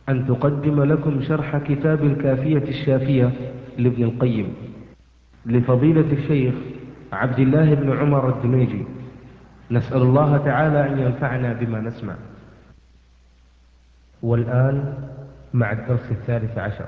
أن تقدم لكم شرح كتاب الكافية الشافية لابن القيم لفضيلة الشيخ عبد الله بن عمر الدميجي. نسأل الله تعالى أن ينفعنا بما نسمع. والآن مع الدرس 13.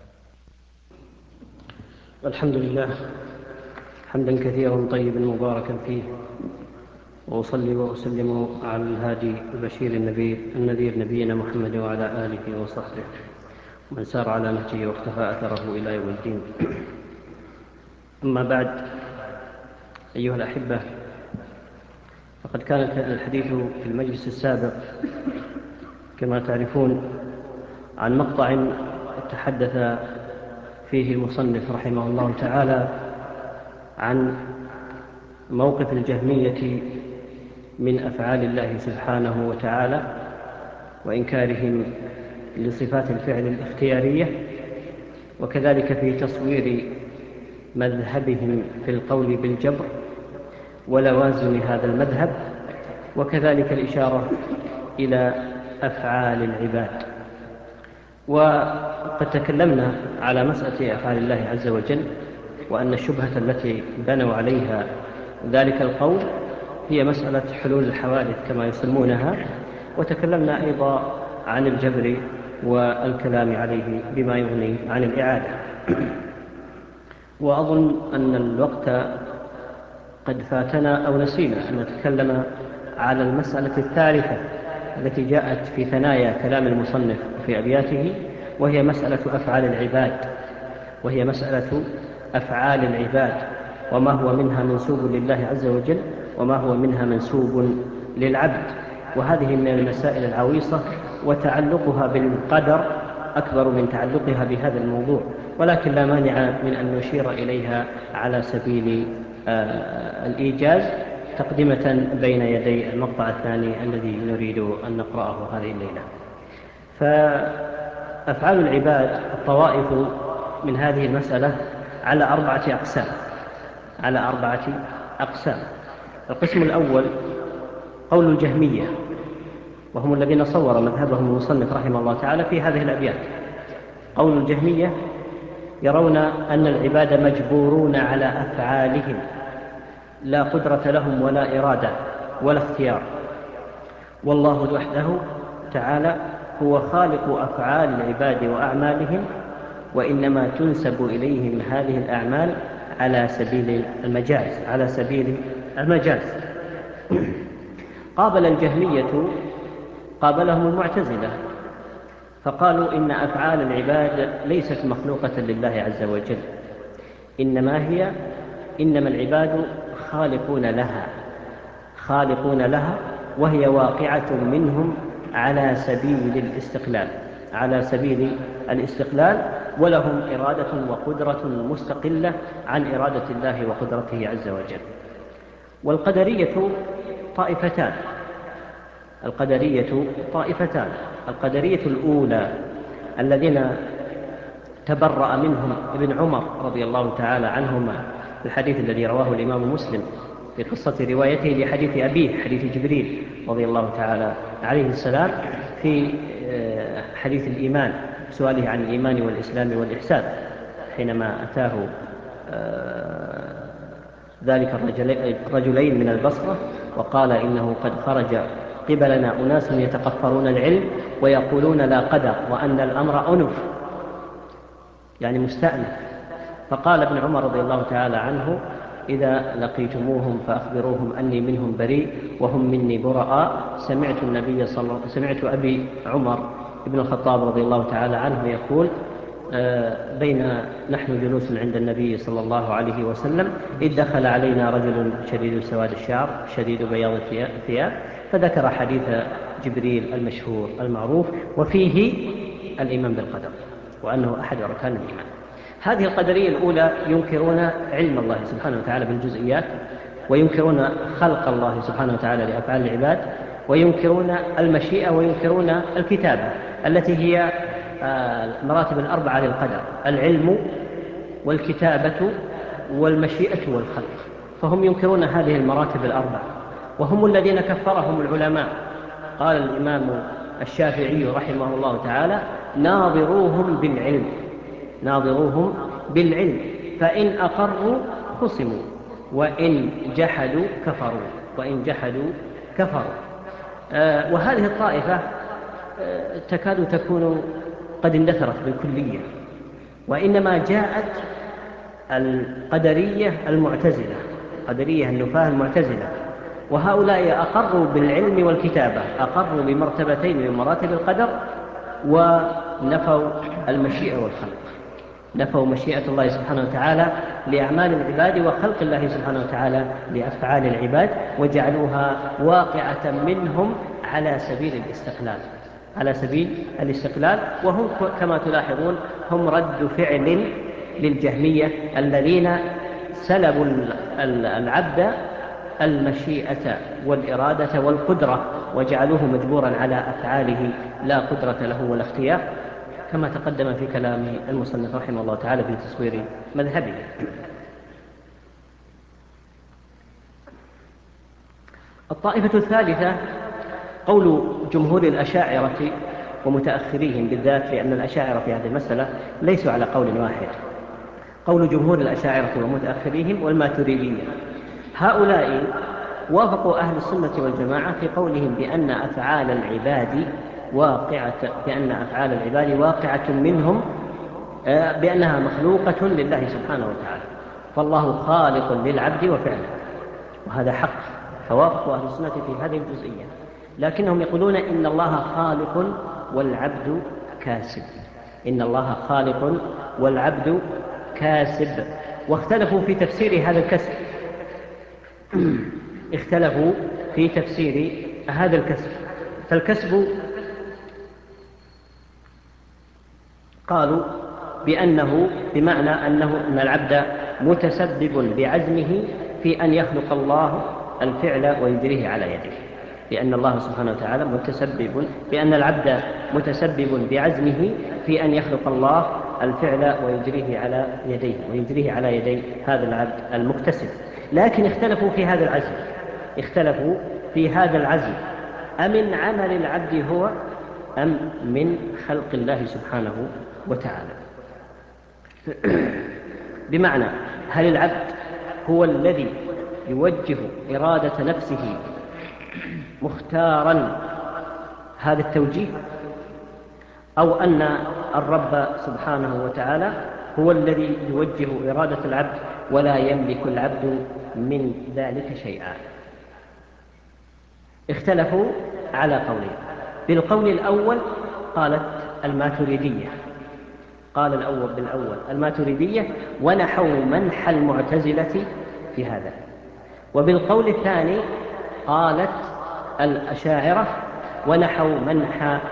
الحمد لله حمدا كثيرا طيبا مباركا فيه، وأصلي وأسلم على الهادي البشير النذير نبينا محمد وعلى آله وصحبه ومن سار على نهجه واقتفى أثره إلى يوم الدين. أما بعد، أيها الأحبة، فقد كان الحديث في المجلس السابق كما تعرفون عن مقطع تحدث فيه المصنف رحمه الله تعالى عن موقف الجهمية من أفعال الله سبحانه وتعالى وإنكارهم لصفات الفعل الاختيارية، وكذلك في تصوير مذهبهم في القول بالجبر ولوازم هذا المذهب، وكذلك الإشارة إلى أفعال العباد. وقد تكلمنا على مسألة أفعال الله عز وجل، وأن الشبهة التي بنوا عليها ذلك القول هي مسألة حلول الحوادث كما يسمونها، وتكلمنا أيضا عن الجبر والكلام عليه بما يغني عن الإعادة. وأظن أن الوقت قد فاتنا أو نسينا أن نتكلم على المسألة الثالثة التي جاءت في ثنايا كلام المصنف في أبياته، وهي مسألة أفعال العباد، وما هو منها منسوب لله عز وجل وما هو منها منسوب للعبد. وهذه من المسائل العويصة، وتعلقها بالقدر أكبر من تعلقها بهذا الموضوع، ولكن لا مانع من أن نشير إليها على سبيل الإيجاز تقدمة بين يدي المقطع الثاني الذي نريد أن نقرأه هذه الليلة. فأفعال العباد الطوائف من هذه المسألة على أربعة أقسام. القسم الأول قول الجهمية، وهم الذين صور مذهبهم المصنف رحمه الله تعالى في هذه الأبيات. قول الجهمية يرون أن العباد مجبورون على أفعالهم، لا قدرة لهم ولا إرادة ولا اختيار، والله وحده تعالى هو خالق أفعال العباد وأعمالهم، وإنما تنسب إليهم هذه الأعمال على سبيل المجاز. قابل الجهمية قابلهم المعتزلة، فقالوا إن أفعال العباد ليست مخلوقة لله عز وجل، إنما العباد خالقون لها، وهي واقعة منهم على سبيل الاستقلال، ولهم إرادة وقدرة مستقلة عن إرادة الله وقدرته عز وجل. والقدرية طائفتان. القدرية الأولى الذين تبرأ منهم ابن عمر رضي الله تعالى عنهما في الحديث الذي رواه الإمام مسلم في قصة روايته لحديث أبيه، حديث جبريل رضي الله تعالى عليه السلام، في حديث الإيمان، سؤاله عن الإيمان والإسلام والإحسان، حينما أتاه ذلك الرجلين من البصرة وقال إنه قد خرج قبلنا أناس يتقفرون العلم ويقولون لا قدر وأن الأمر أنف، يعني مستأنف. فقال ابن عمر رضي الله تعالى عنه: إذا لقيتموهم فأخبروهم أني منهم بريء وهم مني براء. سمعت أبي عمر ابن الخطاب رضي الله تعالى عنه يقول: بين نحن جلوس عند النبي صلى الله عليه وسلم إذ دخل علينا رجل شديد سواد الشعر شديد بياض الثياب، فذكر حديث جبريل المشهور المعروف، وفيه الإيمان بالقدر وأنه أحد أركان الإيمان. هذه القدرية الأولى ينكرون علم الله سبحانه وتعالى بالجزئيات، وينكرون خلق الله سبحانه وتعالى لأفعال العباد، وينكرون المشيئة، وينكرون الكتابة التي هي المراتب الأربعة للقدر: العلم والكتابة والمشيئة والخلق. فهم ينكرون هذه المراتب الأربعة، وهم الذين كفرهم العلماء. قال الإمام الشافعي رحمه الله تعالى: ناظروهم بالعلم فإن أقروا خصموا وإن جحدوا كفروا. وهذه الطائفة تكاد تكون قد اندثرت بالكلية، وإنما جاءت القدرية النفاة المعتزلة، وهؤلاء أقروا بالعلم والكتابة، أقروا بمرتبتين من مراتب القدر، ونفوا المشيئة والخلق، نفوا مشيئة الله سبحانه وتعالى لأعمال العباد وخلق الله سبحانه وتعالى لأفعال العباد، وجعلوها واقعة منهم على سبيل الاستقلال. وهم كما تلاحظون هم رد فعل للجهمية الذين سلبوا العبد المشيئة والإرادة والقدرة، وجعلوه مجبورا على أفعاله لا قدرة له ولا اختيار، كما تقدم في كلام المصنف رحمه الله تعالى في تصوير مذهبه. الطائفة الثالثة قول جمهور الأشاعرة ومتأخريهم بالذات، لأن الأشاعرة في هذه المسألة ليسوا على قول واحد، قول جمهور الأشاعرة ومتأخريهم والماتريدية. هؤلاء وافقوا أهل السنة والجماعة في قولهم بأن أفعال العباد واقعة منهم، بأنها مخلوقة لله سبحانه وتعالى، فالله خالق للعبد وفعله، وهذا حق، فوافقوا أهل السنة في هذه الجزئية. لكنهم يقولون إن الله خالق والعبد كاسب، واختلفوا في تفسير هذا الكسب. فالكسب قالوا بأنه بمعنى أن العبد متسبب بعزمه في أن يخلق الله الفعل ويجريه على يديه، لأن الله سبحانه وتعالى بأن العبد متسبب بعزمه في أن يخلق الله الفعل ويجريه على يدي هذا العبد المكتسب. لكن اختلفوا في هذا العزم أمن عمل العبد هو أم من خلق الله سبحانه وتعالى. بمعنى هل العبد هو الذي يوجه إرادة نفسه مختارا هذا التوجيه، أو أن الرب سبحانه وتعالى هو الذي يوجه إرادة العبد ولا يملك العبد من ذلك شيئا؟ اختلفوا على قولين. بالقول الأول قالت الماتريدية ونحوا منح المعتزلة في هذا. وبالقول الثاني قالت الأشاعرة ونحوا منح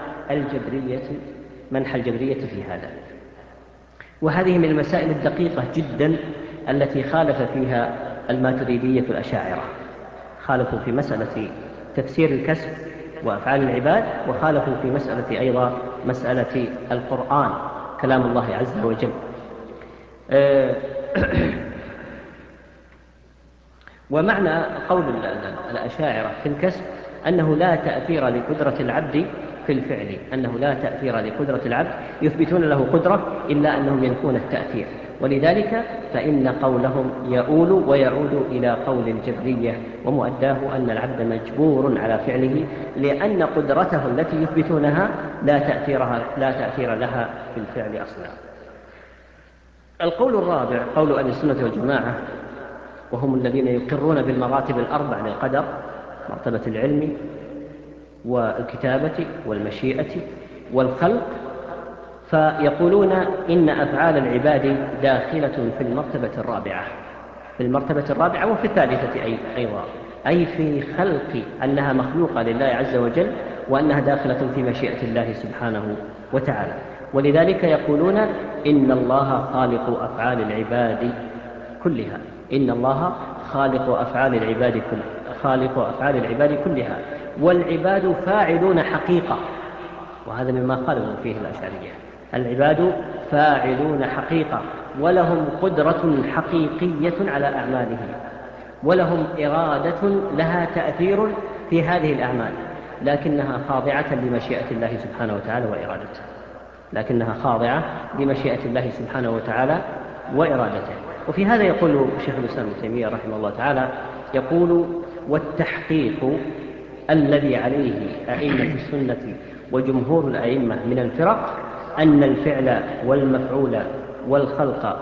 الجبرية في هذا. وهذه من المسائل الدقيقة جدا التي خالف فيها الماتريدية الأشاعرة، خالفوا في مسألة تفسير الكسب وأفعال العباد، وخالفوا في مسألة القرآن كلام الله عز وجل. ومعنى قول الأشاعرة في الكسب أنه لا تأثير لقدرة العبد في الفعل، يثبتون له قدرة إلا أنهم ينفون التأثير، ولذلك فإن قولهم يعود إلى قول الجبرية، ومؤداه أن العبد مجبور على فعله، لأن قدرته التي يثبتونها لا تأثير لها في الفعل أصلا. القول الرابع قول أهل السنة والجماعة، وهم الذين يقرون بالمراتب الأربع للقدر: مرتبة العلم والكتابة والمشيئة والخلق، فيقولون إن أفعال العباد داخلة في المرتبة الرابعة وفي الثالثة أيضا، أي في خلق، أنها مخلوقة لله عز وجل، وأنها داخلة في مشيئة الله سبحانه وتعالى. ولذلك يقولون إن الله خالق أفعال العباد كلها، والعباد فاعلون حقيقة. وهذا مما خالفوا فيه الأشعرية، العباد فاعلون حقيقة، ولهم قدرة حقيقية على أعمالهم، ولهم إرادة لها تأثير في هذه الأعمال، لكنها خاضعة لمشيئة الله سبحانه وتعالى وإرادته، لكنها خاضعة لمشيئة الله سبحانه وتعالى وإرادته. وفي هذا يقول شيخ الإسلام ابن تيمية رحمه الله تعالى، يقول: والتحقيق الذي عليه أئمة السنة وجمهور الأئمة من الفرق أن الفعل والمفعول والخلق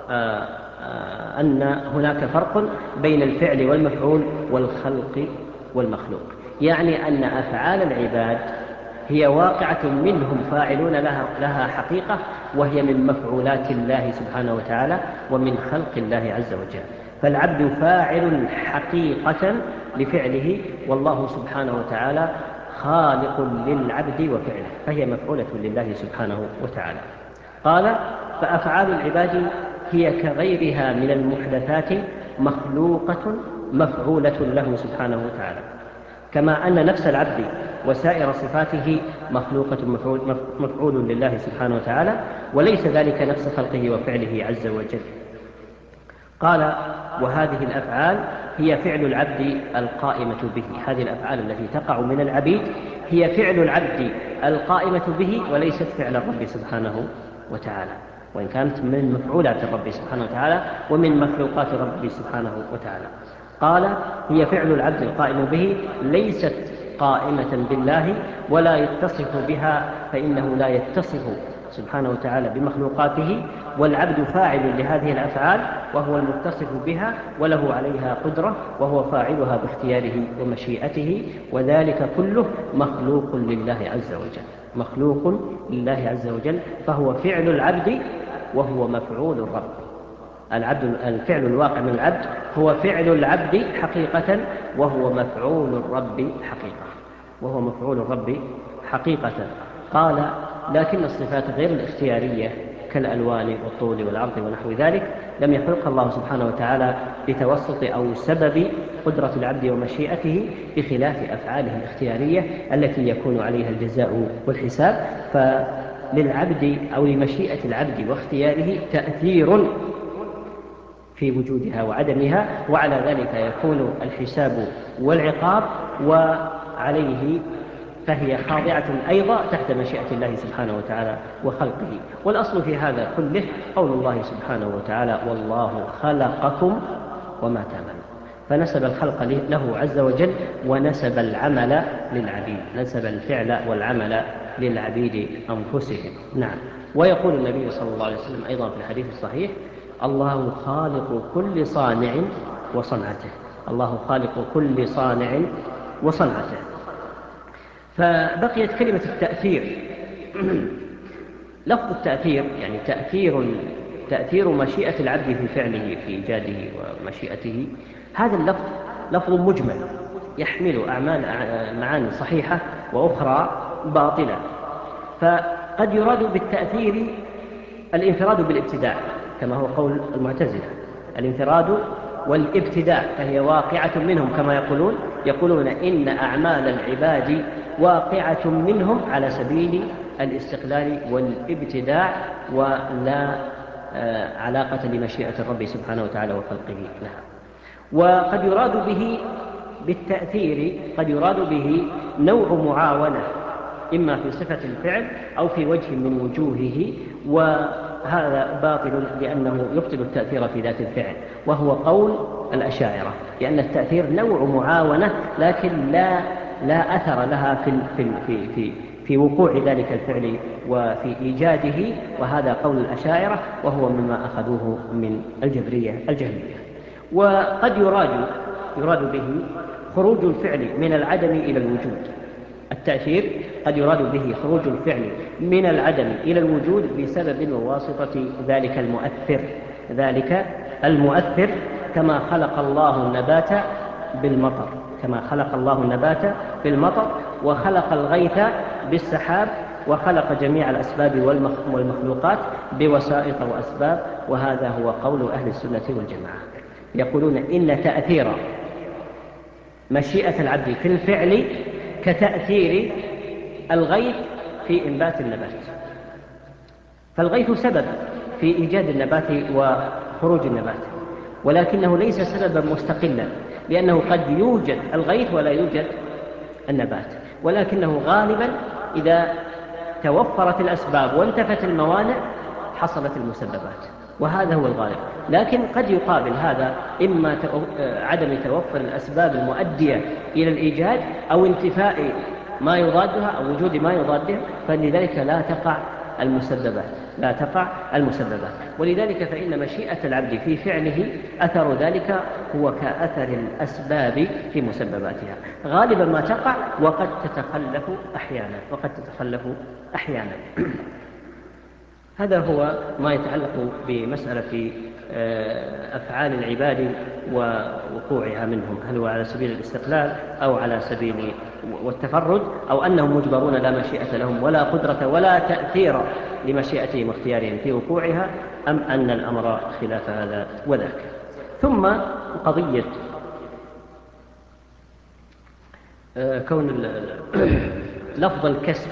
أن هناك فرق بين الفعل والمفعول والخلق والمخلوق، يعني أن أفعال العباد هي واقعة منهم فاعلون لها حقيقة، وهي من مفعولات الله سبحانه وتعالى ومن خلق الله عز وجل. فالعبد فاعل حقيقة لفعله، والله سبحانه وتعالى خالق للعبد وفعله، فهي مفعولة لله سبحانه وتعالى. قال: فأفعال العباد هي كغيرها من المحدثات مخلوقة مفعولة له سبحانه وتعالى، كما أن نفس العبد وسائر صفاته مخلوقة مفعول لله سبحانه وتعالى، وليس ذلك نفس خلقه وفعله عز وجل. قال: وهذه الأفعال هي فعل العبد القائمة به، هذه الأفعال التي تقع من العبيد هي فعل العبد القائمة به، وليست فعل الرب سبحانه وتعالى، وإن كانت من مفعولات الرب سبحانه وتعالى ومن مخلوقات الرب سبحانه وتعالى. قال: هي فعل العبد القائم به، ليست قائمة بالله ولا يتصف بها، فإنه لا يتصف سبحانه وتعالى بمخلوقاته، والعبد فاعل لهذه الأفعال وهو المتصف بها وله عليها قدرة، وهو فاعلها باختياره ومشيئته، وذلك كله مخلوق لله عز وجل، مخلوق لله عز وجل، فهو فعل العبد وهو مفعول الرب. الفعل الواقع من العبد هو فعل العبد حقيقة، وهو مفعول الرب حقيقة، وهو مفعول الرب حقيقة. قال: لكن الصفات غير الاختيارية كالألوان والطول والعرض ونحو ذلك لم يخلقها الله سبحانه وتعالى بتوسط أو سبب قدرة العبد ومشيئته، بخلاف أفعاله الاختيارية التي يكون عليها الجزاء والحساب. فللعبد أو لمشيئة العبد واختياره تأثير في وجودها وعدمها، وعلى ذلك يكون الحساب والعقاب، وعليه فهي خاضعة أيضا تحت مشيئة الله سبحانه وتعالى وخلقه. والأصل في هذا كله قول الله سبحانه وتعالى: والله خلقكم وما تعملون. فنسب الخلق له عز وجل، ونسب العمل للعبيد، نسب الفعل والعمل للعبيد أنفسهم. نعم. ويقول النبي صلى الله عليه وسلم أيضا في الحديث الصحيح: الله خالق كل صانع وصنعته، الله خالق كل صانع وصنعته. فبقيت كلمة التأثير. لفظ التأثير يعني تأثير مشيئة العبد في فعله، في إيجاده ومشيئته. هذا اللفظ لفظ مجمل يحمل معاني صحيحة وأخرى باطلة. فقد يراد بالتأثير الانفراد بالابتداع، كما هو قول المعتزلة، الانفراد والابتداع، فهي واقعة منهم، كما يقولون إن أعمال العباد واقعة منهم على سبيل الاستقلال والابتداع، ولا علاقة لمشيئة الرب سبحانه وتعالى وخلقه لها. وقد يراد به بالتأثير، قد يراد به نوع معاونة، إما في صفة الفعل أو في وجه من وجوهه، وهذا باطل لأنه يبطل التأثير في ذات الفعل، وهو قول الأشاعرة، لأن التأثير نوع معاونة لكن لا أثر لها في وقوع ذلك الفعل وفي إيجاده، وهذا قول الأشاعرة، وهو مما أخذوه من الجبرية الجهمية. وقد يراد به خروج الفعل من العدم إلى الوجود. التأثير قد يراد به خروج الفعل من العدم إلى الوجود بسبب وواسطة ذلك المؤثر، كما خلق الله النبات بالمطر، وخلق الغيث بالسحاب، وخلق جميع الأسباب والمخلوقات بوسائط وأسباب. وهذا هو قول أهل السنة والجماعة، يقولون إن تأثير مشيئة العبد في الفعل كتأثير الغيث في إنبات النبات، فالغيث سبب في إيجاد النبات وخروج النبات، ولكنه ليس سببا مستقلا، لأنه قد يوجد الغيث ولا يوجد النبات. ولكنه غالبا إذا توفرت الأسباب وانتفت الموانع حصلت المسببات، وهذا هو الغالب. لكن قد يقابل هذا إما عدم توفر الأسباب المؤدية إلى الإيجاد أو انتفاء ما يضادها أو وجود ما يضادها، فلذلك لا تقع المسببات. ولذلك فإن مشيئة العبد في فعله أثر ذلك هو كأثر الأسباب في مسبباتها، غالبا ما تقع وقد تتخلف أحيانا. هذا هو ما يتعلق بمسألة أفعال العباد ووقوعها منهم، هل هو على سبيل الاستقلال أو على سبيل والتفرد، أو أنهم مجبرون لا مشيئة لهم ولا قدرة ولا تأثير لمشيئتهم واختيارهم في وقوعها، أم أن الأمر خلاف هذا وذاك. ثم قضية كون لفظ الكسب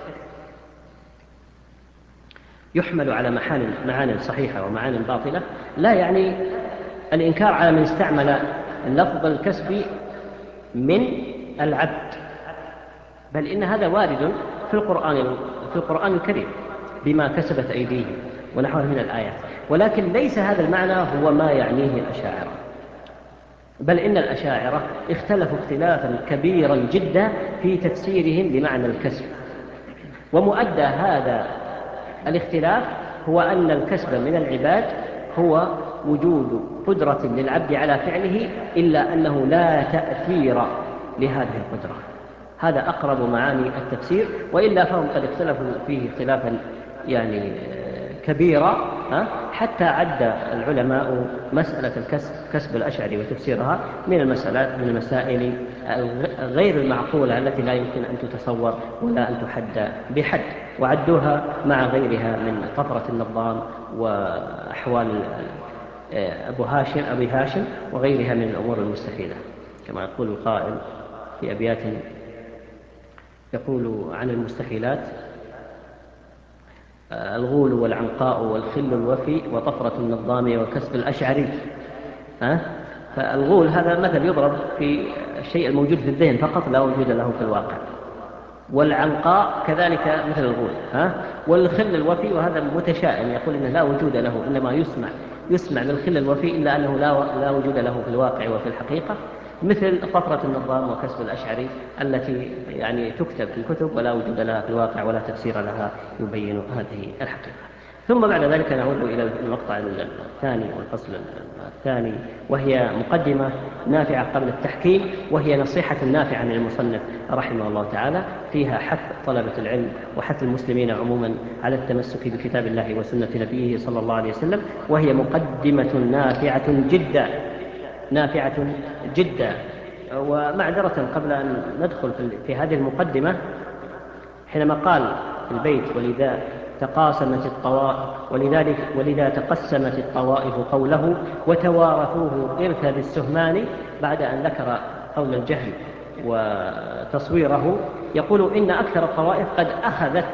يحمل على معان صحيحة ومعان باطلة، لا يعني الإنكار على من استعمل لفظ الكسب من العبد، بل إن هذا وارد في القرآن الكريم بما كسبت أيديهم ونحوه من الآيات، ولكن ليس هذا المعنى هو ما يعنيه الأشاعرة، بل إن الأشاعرة اختلفوا اختلافا كبيرا جدا في تفسيرهم لمعنى الكسب، ومؤدى هذا الاختلاف هو أن الكسب من العباد هو وجود قدرة للعبد على فعله، إلا أنه لا تأثير لهذه القدرة. هذا أقرب معاني التفسير، وإلا فهم قد اختلفوا فيه اختلافا يعني كبيرا، حتى عد العلماء مسألة كسب الأشعري وتفسيرها من المسائل غير المعقولة التي لا يمكن أن تتصور ولا أن تحد بحد، وعدوها مع غيرها من طفرة النظام وأحوال أبي هاشم وغيرها من الأمور المستحيلة، كما يقول القائل في أبيات يقول عن المستحيلات: الغول والعنقاء والخل الوفي وطفرة النظام وكسب الأشعري. فالغول هذا مثل يضرب في الشيء الموجود في الذهن فقط لا وجود له في الواقع، والعنقاء كذلك مثل الغول، والخل الوفي وهذا متشائم يقول إنه لا وجود له، إنما يسمع بالخل الوفي إلا أنه لا وجود له في الواقع وفي الحقيقة، مثل طفرة النظام وكسب الأشعري التي يعني تكتب في الكتب ولا وجود لها في الواقع ولا تفسير لها يبين هذه الحقيقة. ثم بعد ذلك نعود إلى المقطع الثاني والفصل الثاني، وهي مقدمة نافعة قبل التحكيم، وهي نصيحة نافعة للمصنف رحمه الله تعالى، فيها حث طلبة العلم وحث المسلمين عموما على التمسك بكتاب الله وسنة نبيه صلى الله عليه وسلم، وهي مقدمة نافعة جدا. ومعذرة قبل أن ندخل في هذه المقدمة، حينما قال في البيت: ولذا تقسمت الطوائف قوله وتوارثوه إرث بالسهمان، بعد أن ذكر قول الجهم وتصويره، يقول إن أكثر الطوائف قد أخذت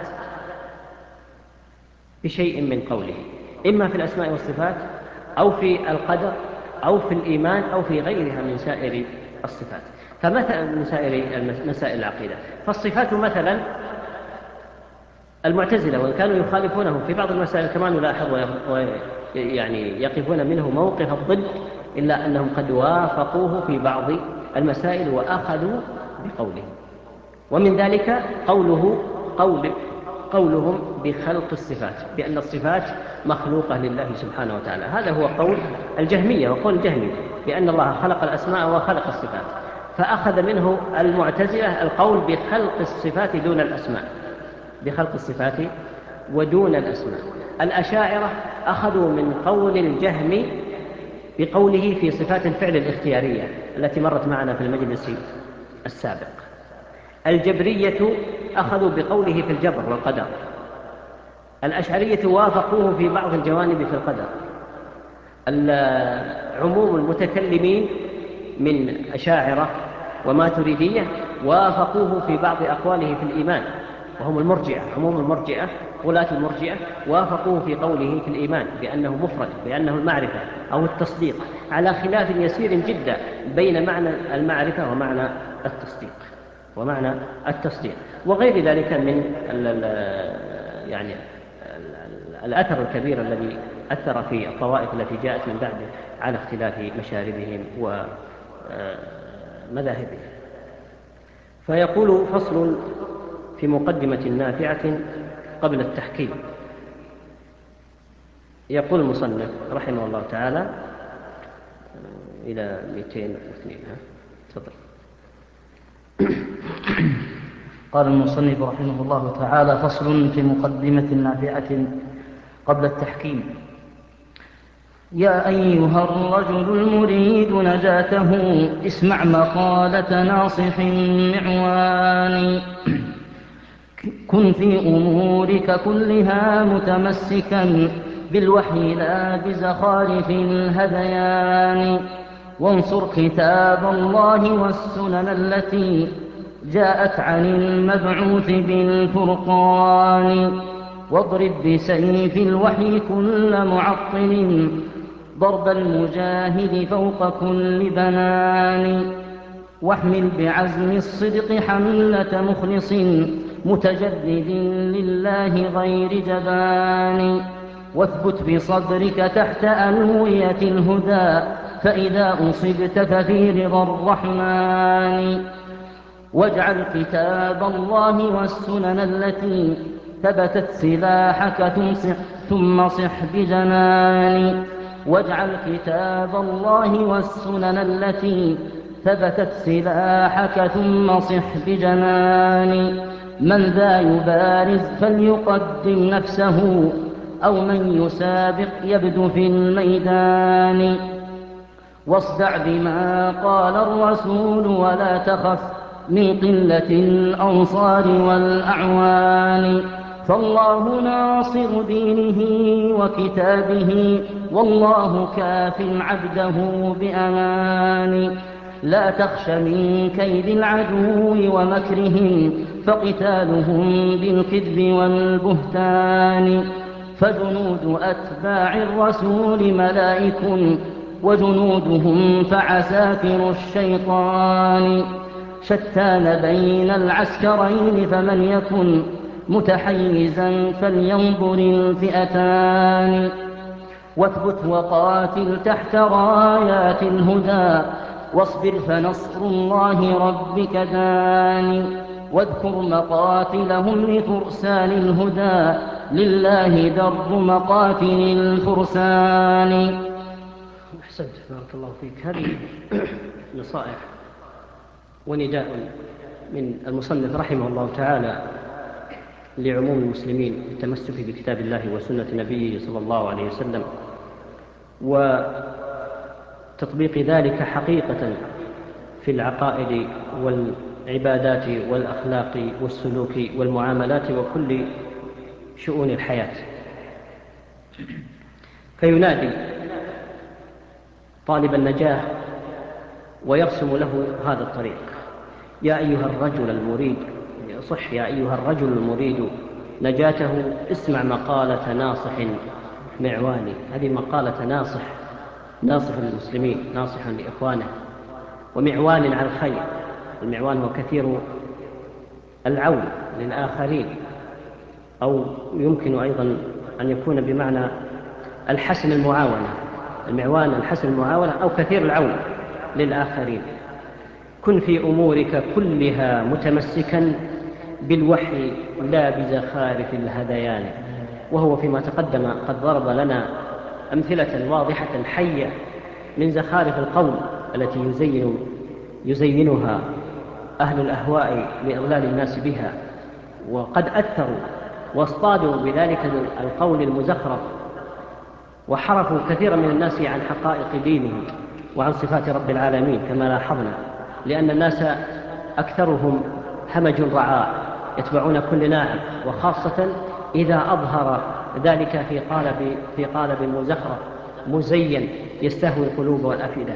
بشيء من قوله، إما في الأسماء والصفات أو في القدر أو في الإيمان أو في غيرها من سائر الصفات. فمثلا من سائر مسائل العقيدة، فالصفات مثلا المعتزلة وإن كانوا يخالفونه في بعض المسائل كما نلاحظ ويعني يقفون منه موقف الضد، إلا أنهم قد وافقوه في بعض المسائل وأخذوا بقوله. ومن ذلك قولهم بخلق الصفات، بأن الصفات مخلوقة لله سبحانه وتعالى. هذا هو قول الجهمية، وقول الجهمي بأن الله خلق الأسماء وخلق الصفات، فأخذ منه المعتزلة القول بخلق الصفات دون الأسماء، بخلق الصفات ودون الأسماء. الأشاعرة أخذوا من قول الجهم بقوله في صفات الفعل الاختيارية التي مرت معنا في المجلس السابق. الجبرية أخذوا بقوله في الجبر والقدر. الأشعرية وافقوه في بعض الجوانب في القدر. عموم المتكلمين من أشاعرة وماتريدية وافقوه في بعض أقواله في الإيمان، وهم المرجئة. عموم المرجئة غلاة المرجئة وافقوه في قوله في الإيمان بأنه مفرد، بأنه المعرفة أو التصديق، على خلاف يسير جدا بين معنى المعرفة ومعنى التصديق. ومعنى التصديق، وغير ذلك من يعني الأثر الكبير الذي أثر في الطوائف التي جاءت من بعده على اختلاف مشاربهم ومذاهبهم. فيقول: فصل في مقدمة نافعة قبل التحكيم. يقول المصنف رحمه الله تعالى إلى 202. تفضل. قال المصنف رحمه الله تعالى: فصل في مقدمة نافعة قبل التحكيم. يا أيها الرجل المريد نجاته، اسمع مقالة ناصح معوان. كن في أمورك كلها متمسكا بالوحي لا بزخارف الهذيان، وانصر كتاب الله والسنن التي جاءت عن المبعوث بالفرقان، واضرب بسيف الوحي كل معطل ضرب المجاهد فوق كل بنان، واحمل بعزم الصدق حملة مخلص متجرد لله غير جبان، واثبت بصدرك تحت ألوية الهدى فإذا أصبت ففي رضا الرحمن، واجعل كتاب الله والسنن التي ثبتت سلاحك ثم صح بجنان، واجعل كتاب الله والسنن التي ثبتت سلاحك ثم صح بجنان، من ذا يبارز فليقدم نفسه أو من يسابق يبدو في الميدان، واصدع بما قال الرسول ولا تخف من قلة الأنصار والأعوان، فالله ناصر دينه وكتابه والله كاف عبده بأمان، لا تخش من كيد العدو ومكرهم فقتالهم بالكذب والبهتان، فجنود أتباع الرسول ملائك وجنودهم فعساكر الشيطان، شتان بين العسكرين فمن يكن متحيزا فلينظر الفئتان، واثبت وقاتل تحت رايات الهدى واصبر فنصر الله ربك دان، واذكر مقاتلهم لفرسان الهدى لله در مقاتل الفرسان. أحسنت، بارك الله فيك. هذه نصائح ونداء من المصنف رحمه الله تعالى لعموم المسلمين بالتمسك بكتاب الله وسنة نبيه صلى الله عليه وسلم، وتطبيق ذلك حقيقة في العقائد والعبادات والأخلاق والسلوك والمعاملات وكل شؤون الحياة. فينادي طالب النجاة ويرسم له هذا الطريق: يا أيها الرجل المريد، صح، يا أيها الرجل المريد نجاته، اسمع مقالة ناصح معواني. هذه مقالة ناصح للمسلمين، ناصح لإخوانه، ومعوان على الخير. المعوان هو كثير العون للآخرين، أو يمكن أيضا أن يكون بمعنى الحسن المعاونة. المعوان الحسن المعاونة أو كثير العون للآخرين. كن في أمورك كلها متمسكا بالوحي لا بزخارف الهذيان. وهو فيما تقدم قد ضرب لنا أمثلة واضحة حية من زخارف القول التي يزينها أهل الأهواء لإضلال الناس بها، وقد أثروا واصطادوا بذلك القول المزخرف وحرفوا كثيرا من الناس عن حقائق دينهم وعن صفات رب العالمين كما لاحظنا، لأن الناس أكثرهم همج رعاع يتبعون كل ناعق، وخاصة إذا أظهر ذلك في قالب مزخرف مزين يستهوي القلوب والأفئدة.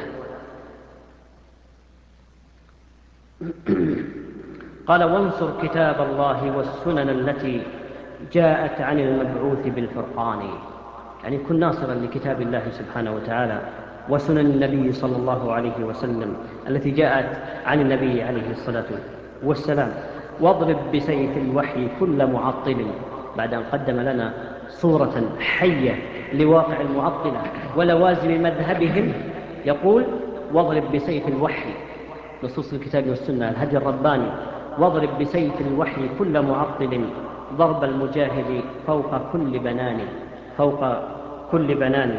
قال: وانصر كتاب الله والسنن التي جاءت عن المبعوث بالفرقان. يعني كن ناصرا لكتاب الله سبحانه وتعالى وسنن النبي صلى الله عليه وسلم التي جاءت عن النبي عليه الصلاة والسلام: واضرب بسيف الوحي كل معطل. بعد أن قدم لنا صورة حية لواقع المعطلة ولوازم مذهبهم، يقول: واضرب بسيف الوحي، نصوص الكتاب والسنة، الهدي الرباني: واضرب بسيف الوحي كل معطل، ضرب المجاهد فوق كل بنان، فوق كل بنان.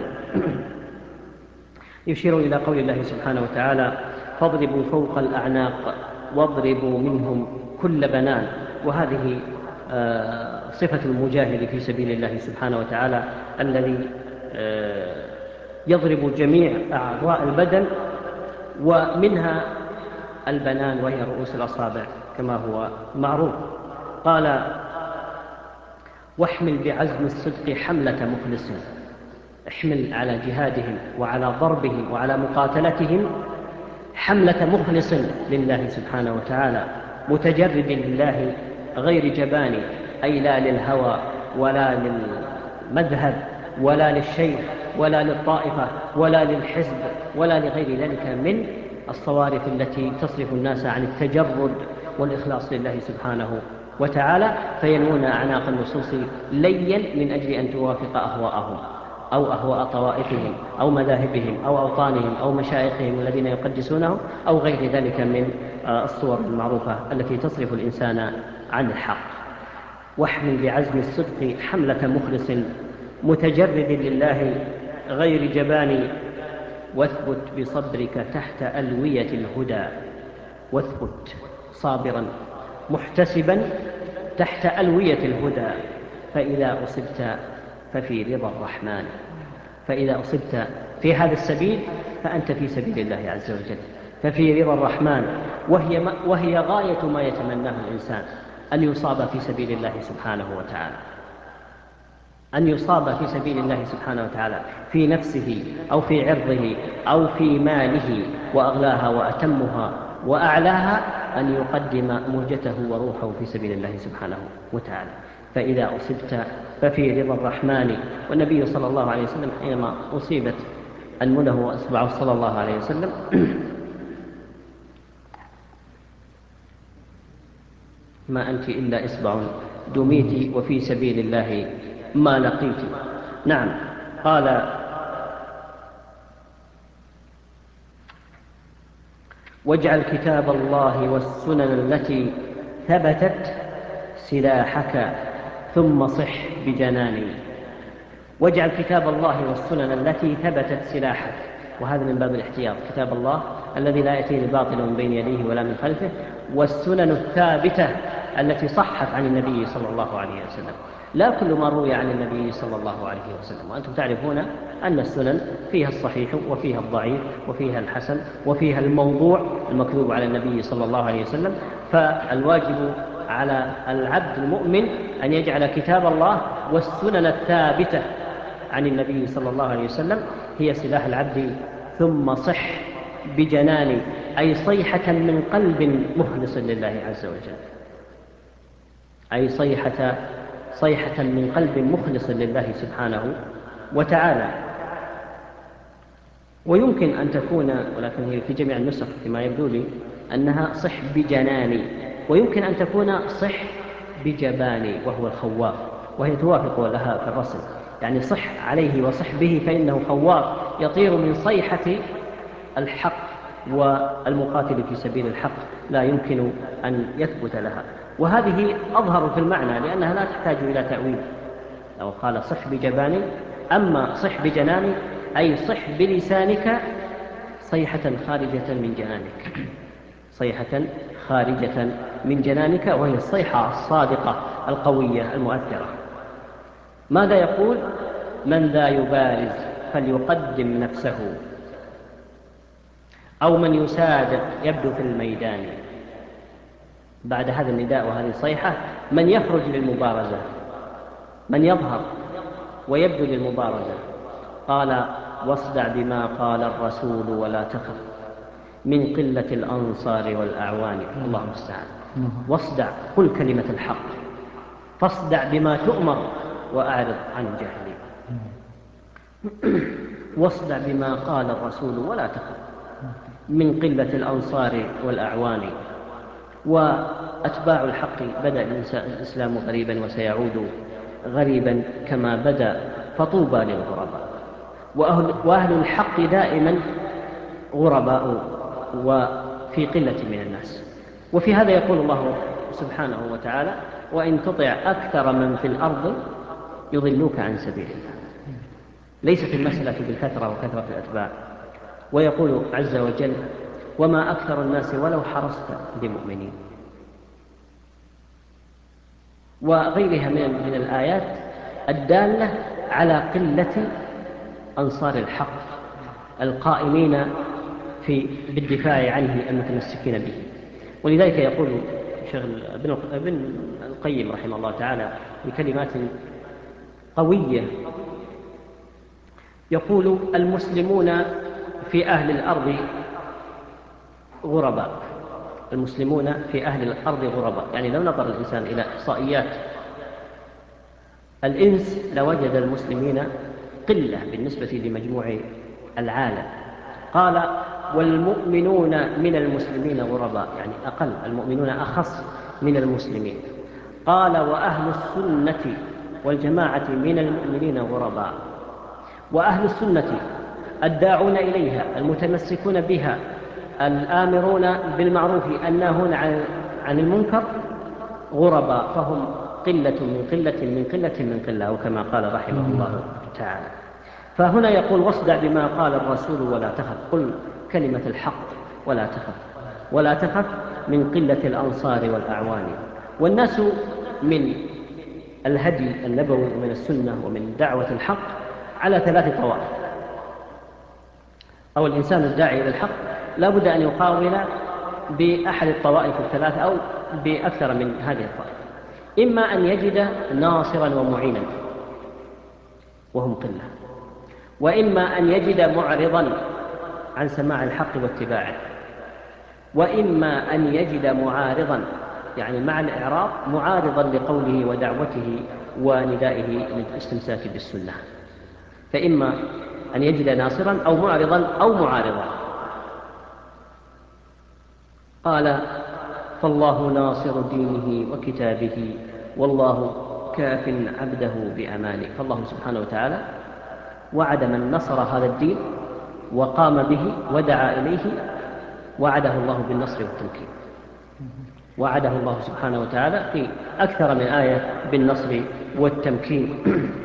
يشير إلى قول الله سبحانه وتعالى: فاضربوا فوق الأعناق واضربوا منهم كل بنان. وهذه صفة المجاهد في سبيل الله سبحانه وتعالى، الذي يضرب جميع أعضاء البدن، ومنها البنان وهي رؤوس الأصابع كما هو معروف. قال: واحمل بعزم الصدق حملة مخلص. احمل على جهادهم وعلى ضربهم وعلى مقاتلتهم حملة مخلص لله سبحانه وتعالى، متجرد لله غير جبان، أي لا للهوى ولا للمذهب ولا للشيخ ولا للطائفة ولا للحزب ولا لغير ذلك من الصوارف التي تصرف الناس عن التجرد والإخلاص لله سبحانه وتعالى، فينوون أعناق النصوص ليا من أجل أن توافق أهواءهم أو أهواء طوائفهم أو مذاهبهم أو أوطانهم أو مشايخهم الذين يقدسونهم أو غير ذلك من الصور المعروفة التي تصرف الإنسان عن الحق. واحمل بعزم الصدق حملة مخلص متجرد لله غير جبان، واثبت بصبرك تحت ألوية الهدى. واثبت صابرا محتسبا تحت ألوية الهدى، فإذا أصبت ففي رضا الرحمن. فإذا أصبت في هذا السبيل فأنت في سبيل الله عز وجل، ففي رضا الرحمن، وهي غاية ما يتمناه الإنسان، أن يصاب في سبيل الله سبحانه وتعالى، أن يصاب في سبيل الله سبحانه وتعالى في نفسه أو في عرضه أو في ماله، وأغلاها وأتمها وأعلاها أن يقدم مهجته وروحه في سبيل الله سبحانه وتعالى. فإذا أصبت ففي رضا الرحمن. والنبي صلى الله عليه وسلم حينما أصيبت أنمله وأصبعه صلى الله عليه وسلم ما أنت إلا إصبع دميت وفي سبيل الله ما لقيت. نعم. قال: واجعل كتاب الله والسنن التي ثبتت سلاحك ثم صح بجناني. واجعل كتاب الله والسنن التي ثبتت سلاحك، وهذا من باب الاحتياط، كتاب الله الذي لا يأتيه الباطل من بين يديه ولا من خلفه، والسنن الثابتة التي صحت عن النبي صلى الله عليه وسلم. لا كل ما روي عن النبي صلى الله عليه وسلم، وأنتم تعرفون أن السنن فيها الصحيح وفيها الضعيف وفيها الحسن وفيها الموضوع المكذوب على النبي صلى الله عليه وسلم. فالواجب على العبد المؤمن أن يجعل كتاب الله والسنن الثابتة عن النبي صلى الله عليه وسلم هي سلاح العبد. ثم صح بجنان، أي صيحة من قلب مخلص لله عز وجل، أي صيحة من قلب مخلص لله سبحانه وتعالى. ويمكن أن تكون، ولكن هي في جميع النسخ فيما يبدو لي أنها صح بجناني، ويمكن أن تكون صح بجباني وهو الخواف، وهي توافق لها في الرسم، يعني صح عليه وصح به فإنه خواف يطير من صيحة الحق، والمقاتل في سبيل الحق لا يمكن أن يثبت لها. وهذه أظهر في المعنى لأنها لا تحتاج إلى تأويل. لو قال صح بجباني، أما صح بجناني أي صح بلسانك صيحة خارجة من جنانك، صيحة خارجة من جنانك، وهي الصيحة الصادقة القوية المؤثرة. ماذا يقول؟ من ذا يبارز فليقدم نفسه، أو من يسادق يبدو في الميدان. بعد هذا النداء وهذه الصيحة من يخرج للمبارزة، من يظهر ويبدو للمبارزة. قال: واصدع بما قال الرسول ولا تخف من قلة الأنصار والأعوان. الله المستعان. واصدع، قل كلمة الحق، فاصدع بما تؤمر وأعرض عن الجاهلين. واصدع بما قال الرسول ولا تخف من قلة الأنصار والأعوان. وأتباع الحق بدأ الإسلام غريبا وسيعود غريبا كما بدأ، فطوبى للغرباء. وأهل الحق دائما غرباء وفي قلة من الناس. وفي هذا يقول الله سبحانه وتعالى: وإن تطع أكثر من في الأرض يضلوك عن سبيل الله. ليست المسألة بالكثرة وكثرة الأتباع. ويقول عز وجل: وما أكثر الناس ولو حرصت بمؤمنين. وغيرها من الآيات الدالة على قلة أنصار الحق القائمين بالدفاع عنه المتمسكين به. ولذلك يقول الشيخ ابن القيم رحمه الله تعالى بكلمات قوية، يقول: المسلمون في أهل الأرض غرباء. المسلمون في أهل الأرض غرباء، يعني لو نظر الإنسان إلى إحصائيات الإنس لوجد المسلمين قلة بالنسبة لمجموع العالم. قال: والمؤمنون من المسلمين غرباء، يعني أقل، المؤمنون أخص من المسلمين. قال: وأهل السنة والجماعة من المؤمنين غرباء. وأهل السنة الداعون إليها المتمسكون بها الآمرون بالمعروف الناهون عن المنكر غرباء، فهم قلة من قلة من قلة من قلة، أو كما قال رحمه الله تعالى. فهنا يقول: واصدع بما قال الرسول ولا تخف. قل كلمة الحق ولا تخف، ولا تخف من قلة الأنصار والأعوان. والناس من الهدي النبوي ومن السنة ومن دعوة الحق على 3 طوائف. أو الإنسان الداعي إلى الحق لا بد أن يقاول بأحد الطوائف ال3 أو بأكثر من هذه الطوائف. إما أن يجد ناصرا ومعينا وهم قلة، وإما أن يجد معرضا عن سماع الحق واتباعه، وإما أن يجد معارضا، يعني مع الإعراض معارضا لقوله ودعوته وندائه للاستمساك بالسنة. فإما أن يجد ناصرا أو معرضا أو معارضا. قال: فالله ناصر دينه وكتابه والله كاف عبده بأمانه. فالله سبحانه وتعالى وعد من نصر هذا الدين وقام به ودعا إليه، وعده الله بالنصر والتمكين. وعده الله سبحانه وتعالى في أكثر من آية بالنصر والتمكين.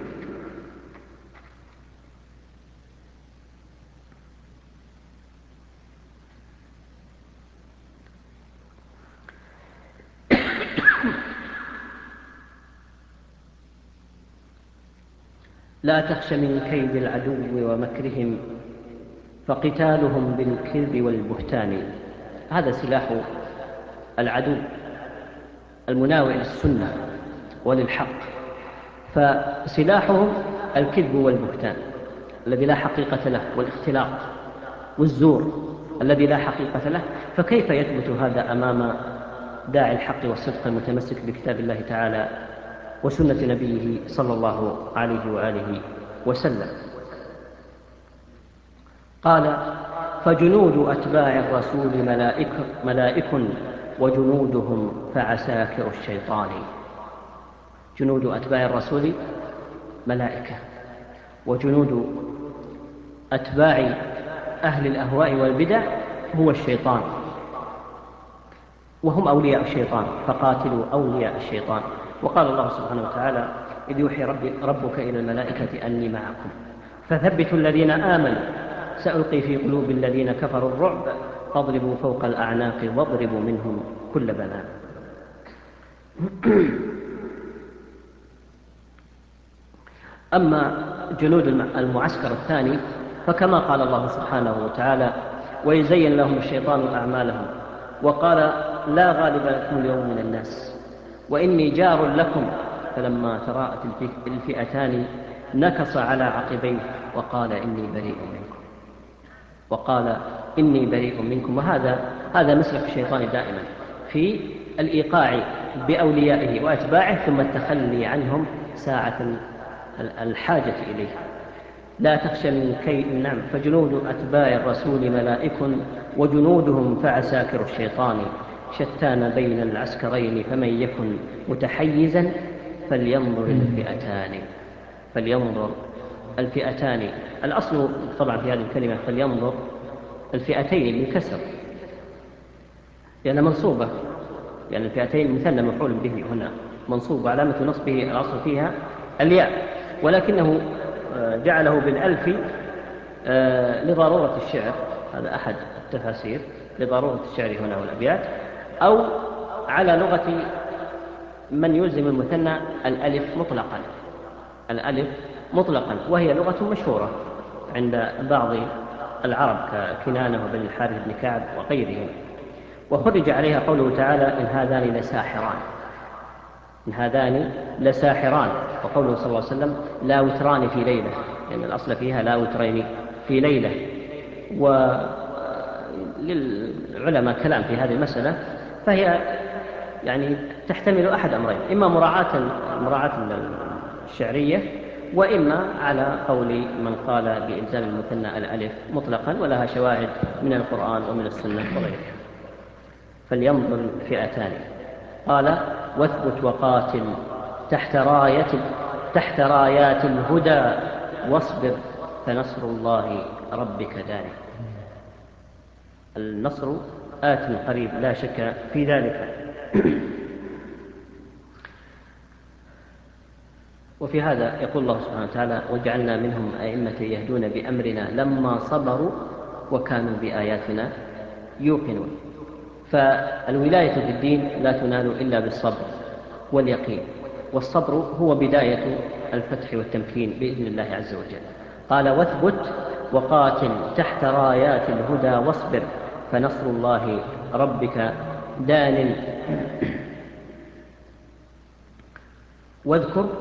لا تخش من كيد العدو ومكرهم فقتالهم بالكذب والبهتان. هذا سلاح العدو المناوئ للسنة وللحق، فسلاحهم الكذب والبهتان الذي لا حقيقة له، والاختلاط والزور الذي لا حقيقة له. فكيف يثبت هذا أمام داعي الحق والصدق المتمسك بكتاب الله تعالى وسنة نبيه صلى الله عليه وآله وسلم؟ قال: فجنود أتباع الرسول ملائك وجنودهم فعساكر الشيطان. جنود أتباع الرسول ملائكة، وجنود أتباع أهل الأهواء والبدع هو الشيطان، وهم أولياء الشيطان، فقاتلوا أولياء الشيطان. وقال الله سبحانه وتعالى: إذ يوحي ربك إلى الملائكة أني معكم فثبتوا الذين آمنوا سألقي في قلوب الذين كفروا الرعب فاضربوا فوق الأعناق واضربوا منهم كل بنان. أما جنود المعسكر الثاني فكما قال الله سبحانه وتعالى: ويزين لهم الشيطان أعمالهم وقال: لا غالب لكم اليوم من الناس وإني جار لكم، فلما تراءت الفئتان نكص على عقبيه وقال إني بريء منكم. وهذا مسلك الشيطان دائما في الإيقاع بأوليائه وأتباعه ثم التخلي عنهم ساعة الحاجة إليه. لا تخشى من كيد. فجنود أتباع الرسول ملائك وجنودهم فعساكر الشيطان. شتان بين العسكرين فمن يكن متحيزا فلينظر الفئتان. فلينظر الفئتان، الأصل طبعا في هذه الكلمة فلينظر الفئتين بالكسر لأنها منصوبة، يعني الفئتين مثنى مفعول به هنا منصوب وعلامة نصبه الأصل فيها الياء، ولكنه جعله بالألف لضرورة الشعر، هذا أحد التفاسير، لضرورة الشعر هنا والأبيات، أو على لغة من يلزم المثنى الألف مطلقا، الألف مطلقا، وهي لغة مشهورة عند بعض العرب ككنانة وبني الحارث بن كعب وغيرهم. وخرج عليها قوله تعالى إن هذان لساحران، إن هذان لساحران، وقوله صلى الله عليه وسلم لا وتران في ليلة، لأن يعني الأصل فيها لا وترين في ليلة. وللعلماء كلام في هذه المسألة، فهي يعني تحتمل أحد أمرين، إما مراعاة الشعرية، وإما على قول من قال بإلزام المثنى الألف مطلقا، ولها شواهد من القرآن ومن السنة وغيرها. فلينظر الفئتان. قال واثبت وقاتل تحت رايات الهدى واصبر فنصر الله ربك داني. النصر آت قريب لا شك في ذلك. وفي هذا يقول الله سبحانه وتعالى وجعلنا منهم أئمة يهدون بأمرنا لما صبروا وكانوا بآياتنا يوقنون. فالولاية في الدين لا تنال إلا بالصبر واليقين، والصبر هو بداية الفتح والتمكين بإذن الله عز وجل. قال واثبت وقاتل تحت رايات الهدى واصبر فنصر الله ربك دان. واذكر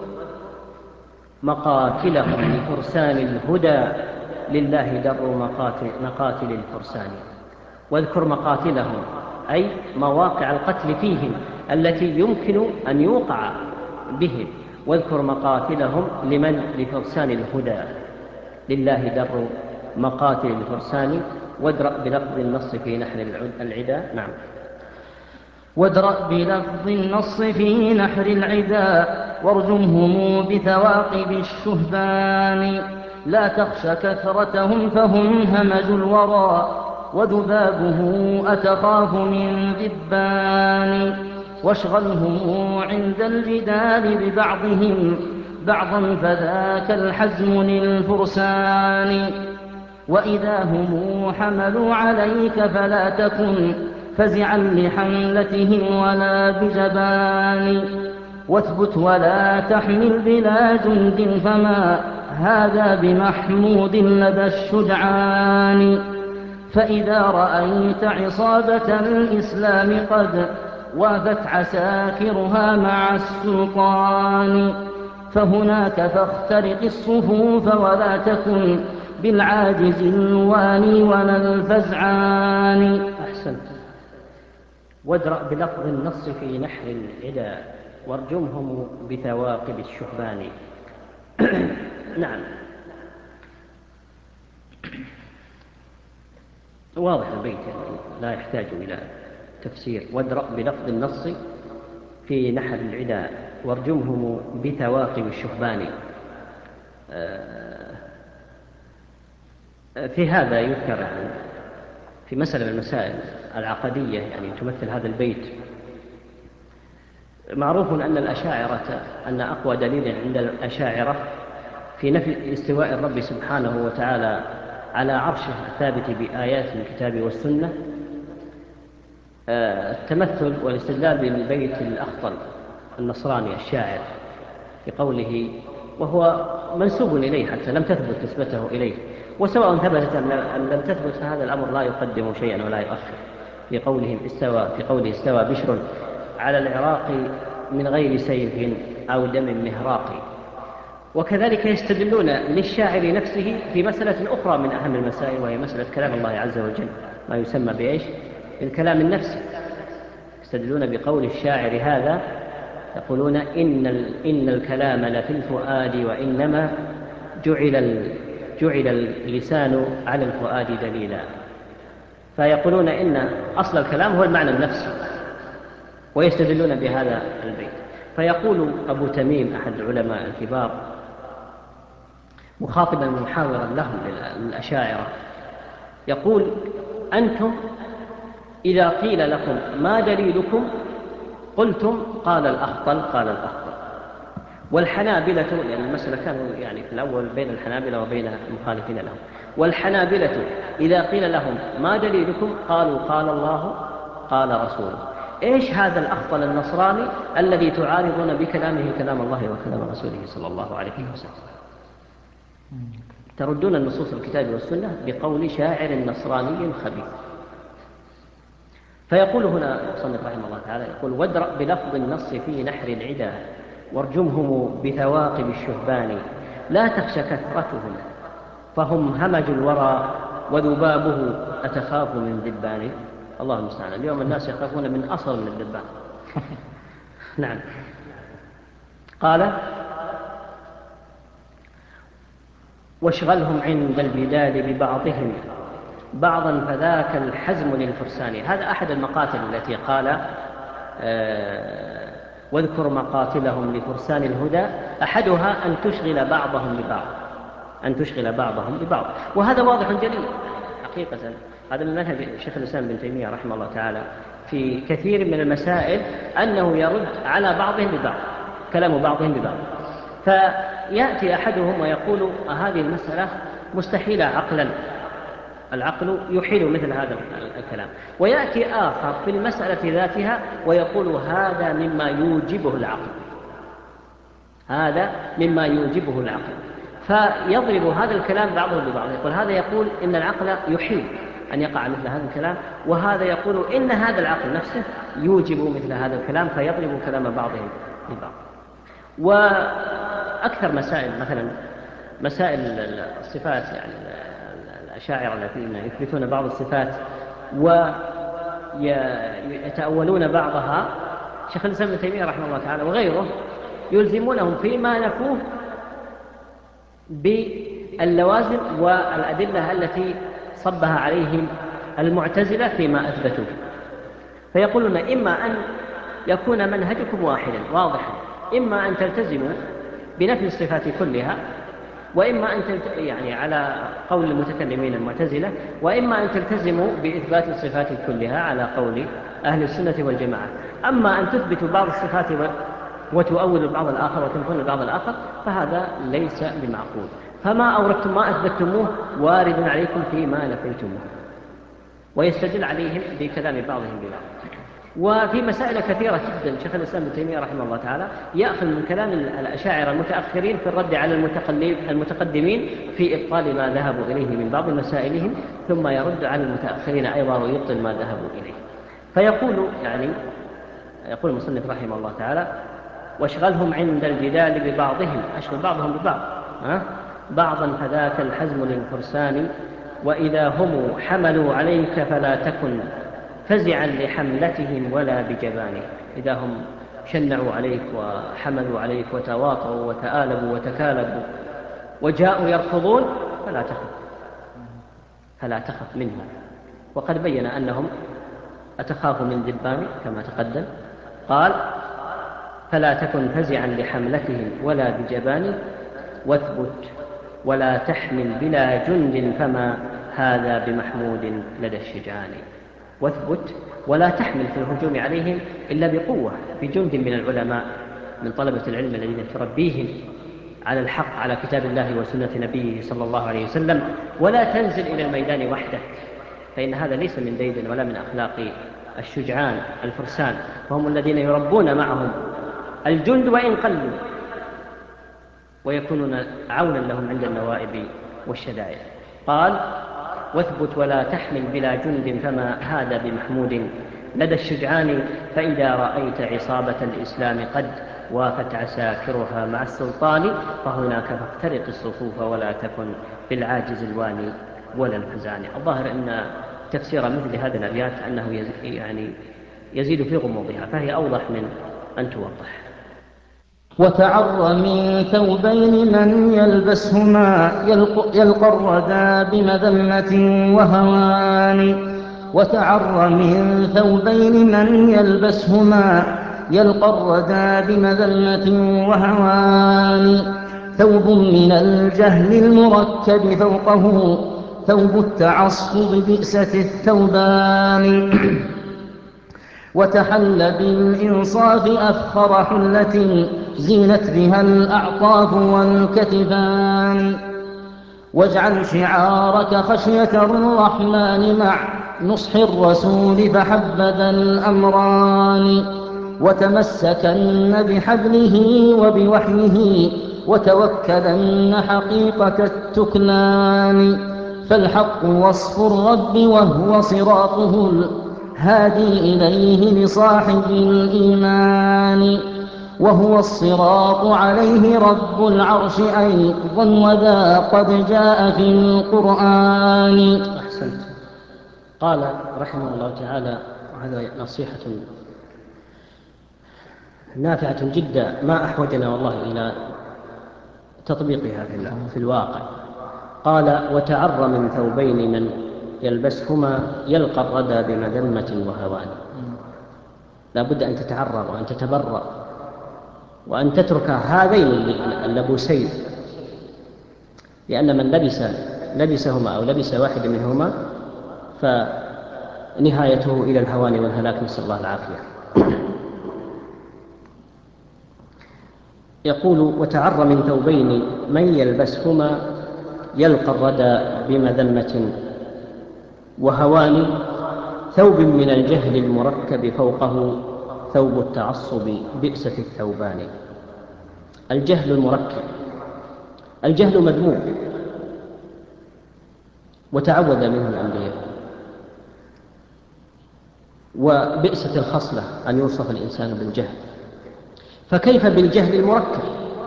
مقاتلهم لفرسان الهدى لله در مقاتل الفرسان. واذكر مقاتلهم أي مواقع القتل فيهم التي يمكن أن يوقع بهم. واذكر مقاتلهم لمن؟ لفرسان الهدى، لله در مقاتل الفرسان. وادرأ بلفظ النص في نحر العدا. نعم. وادرأ بلفظ النص في نحر العدا وارجمهم بثواقب الشهبان. لا تخش كثرتهم فهم همج الورى وذبابه أتخاف من ذبان. واشغلهم عند الجدال ببعضهم بعضا فذاك الحزم للفرسان. وإذا هم حملوا عليك فلا تكن فزعا لحملتهم ولا بجبان. واثبت ولا تحمل بلا جند فما هذا بمحمود لدى الشجعان. فإذا رأيت عصابة الإسلام قد وافت عساكرها مع السلطان فهناك فاخترق الصفوف ولا تكن بالعاجز الواني ولا الفزعان. أحسنت. وادرأ بلفظ النص في نحر العدا وارجمهم بثواقب الشهبان. نعم، واضح البيت يعني لا يحتاج إلى تفسير. وادرأ بلفظ النص في نحر العدا وارجمهم بثواقب الشهبان. في هذا يذكر يعني في مسألة من المسائل العقدية يعني تمثل هذا البيت. معروف أن الأشاعرة أن أقوى دليل عند الأشاعرة في نفي استواء الرب سبحانه وتعالى على عرشه الثابت بآيات الكتاب والسنة التمثل والاستدلال بالبيت الأخطل النصراني الشاعر في قوله، وهو منسوب إليه حتى لم تثبت نسبته إليه، وسواء ثبتت أم لم تثبت فهذا الأمر لا يقدم شيئا ولا يؤخر. في قوله استوى بشر على العراق من غير سيف أو دم مهراق. وكذلك يستدلون للشاعر نفسه في مسألة أخرى من أهم المسائل، وهي مسألة كلام الله عز وجل، ما يسمى بإيش؟ بالكلام النفسي. يستدلون بقول الشاعر هذا، يقولون إن الكلام لفي الفؤاد وإنما جعل اللسان على الفؤاد دليلا. فيقولون إن أصل الكلام هو المعنى النفسي، ويستدلون بهذا البيت. فيقول أبو تميم أحد العلماء الكبار مخاطبا محاورا لهم للأشاعرة، يقول: أنتم إذا قيل لكم ما دليلكم قلتم قال الأخطل قال الأخطل. والحنابلة، لأن المسألة كانوا يعني في الأول بين الحنابلة وبين المخالفين لهم، والحنابلة إذا قيل لهم ما دليلكم قالوا قال الله قال رسوله. إيش هذا الأخطل النصراني الذي تعارضون بكلامه كلام الله وكلام رسوله صلى الله عليه وسلم؟ تردون النصوص الكتاب والسنة بقول شاعر نصراني خبيث. فيقول هنا المصنف رحمه الله تعالى، يقول: وادرأ بلفظ النص في نحر العدا وارجمهم بثواقب الشهبان، لا تخش كثرتهم فهم همج الورى وذبابه أتخاف من ذبان. الله المستعان، اليوم الناس يخافون من أصل من الذبان. نعم. قال: واشغلهم عند البلاد ببعضهم بعضا فذاك الحزم للفرسان. هذا أحد المقاتل التي قال واذكر مقاتلهم لفرسان الهدى، أحدها أن تشغل بعضهم ببعض، أن تشغل بعضهم ببعض. وهذا واضح جلي حقيقة. هذا من منهج شيخ الإسلام ابن تيمية رحمه الله تعالى في كثير من المسائل، أنه يرد على بعضهم ببعض، كلام بعضهم ببعض. فيأتي أحدهم ويقول: هذه المسألة مستحيلة عقلا، العقل يحيل مثل هذا الكلام. ويأتي آخر في المسألة ذاتها ويقول: هذا مما يوجبه العقل، هذا مما يوجبه العقل. فيضرب هذا الكلام بعضه ببعض. يقول هذا يقول إن العقل يحيل أن يقع مثل هذا الكلام، وهذا يقول إن هذا العقل نفسه يوجب مثل هذا الكلام، فيضرب كلام بعضهم ببعض. وأكثر مسائل، مثلا مسائل الصفات، يعني الأشاعرة الذين يثبتون بعض الصفات ويتأولون بعضها، شيخ الإسلام ابن تيمية رحمه الله تعالى وغيره يلزمونهم فيما نفوه باللوازم والأدلة التي صبها عليهم المعتزلة فيما أثبتوا. فيقولون: إما أن يكون منهجكم واحدا واضحا، إما أن تلتزموا بنفي الصفات كلها، وإما أن يعني على قول المتكلمين المعتزلة، وإما أن تلتزموا بإثبات الصفات كلها على قول أهل السنة والجماعة. أما أن تثبتوا بعض الصفات وتؤولوا البعض الآخر وتنفون البعض الآخر فهذا ليس بمعقول. فما أوردتم ما أثبتموه وارد عليكم فيما نفيتموه. ويستدل عليهم بكلام بعضهم ببعض. وفي مسائل كثيرة جدا شيخ الإسلام ابن تيمية رحمه الله تعالى يأخذ من كلام الأشاعرة المتأخرين في الرد على المتقدمين في إبطال ما ذهبوا إليه من بعض مسائلهم، ثم يرد على المتأخرين أيضا ويبطل ما ذهبوا إليه. فيقول يقول المصنف رحمه الله تعالى: واشغلهم عند الجدال ببعضهم، أشغل بعضهم ببعض بعضا فذاك الحزم للفرسان، وإذا هم حملوا عليك فلا تكن فزعا لحملتهم ولا بجبان. إذا هم شنعوا عليك وحملوا عليك وتواطؤوا وتآلبوا وتكالبوا وجاءوا يركضون فلا تخف منهم. وقد بين أنهم أتخاف من ذبان كما تقدم. قال: فلا تكن فزعا لحملتهم ولا بجبان، واثبت ولا تحمل بلا جند فما هذا بمحمود لدى الشجعان. واثبت ولا تحمل في الهجوم عليهم إلا بقوة، بجند من العلماء من طلبة العلم الذين تربيهم على الحق على كتاب الله وسنة نبيه صلى الله عليه وسلم. ولا تنزل إلى الميدان وحدك، فإن هذا ليس من ديد ولا من أخلاق الشجعان الفرسان، وهم الذين يربون معهم الجند وإن قلوا، ويكونون عونا لهم عند النوائب والشدائد. قال: واثبت ولا تحمل بلا جند فما هذا بمحمود لدى الشجعان، فإذا رأيت عصابة الإسلام قد وافت عساكرها مع السلطان فهناك فاخترق الصفوف ولا تكن بالعاجز الواني ولا الفزان. الظاهر أن تفسير مثل هذه الأبيات أنه يزيد في غموضها، فهي أوضح من أن توضح. وتعر من ثوبين من يلبسهما يلقى الردى بمذمة وهوان، وتعر من ثوبين من يلبسهما يلقى الردى بمذمة وهوان. ثوب من الجهل المركب فوقه ثوب التعصب بئسة الثوبان. وتحل بالإنصاف أفخر حلة زينت بها الأعطاف والكتفان. واجعل شعارك خشية الرحمن مع نصح الرسول فحبذا الأمران. وتمسكن بحبله وبوحيه وتوكلن حقيقة التكلان. فالحق وصف الرب وهو صراطه الهادي إليه لصاحب الإيمان. وهو الصراط عليه رب العرش أيضا وذا قد جاء في القرآن. أحسنت. قال رحمه الله تعالى، وهذا نصيحة نافعة جدا ما أحوجنا والله إلى تطبيقها في الواقع. قال: وتعر من ثوبين من يلبسهما يلقى الردى بمذمة وهوان. لا بد أن تتعرر وأن تتبرأ وأن تترك هذين اللبوسين، لأن من لبسهما أو لبس واحد منهما فنهايته إلى الهوان والهلاك، نسأل الله العافية. يقول: وتعر من ثوبين من يلبسهما يلقى الردى بمذمة وهوان. ثوب من الجهل المركب فوقه ثوب التعصب بئسة الثوبان. الجهل المركب، الجهل مذموم وتعوذ منه الأنبياء، وبئسة الخصلة أن يوصف الإنسان بالجهل، فكيف بالجهل المركب،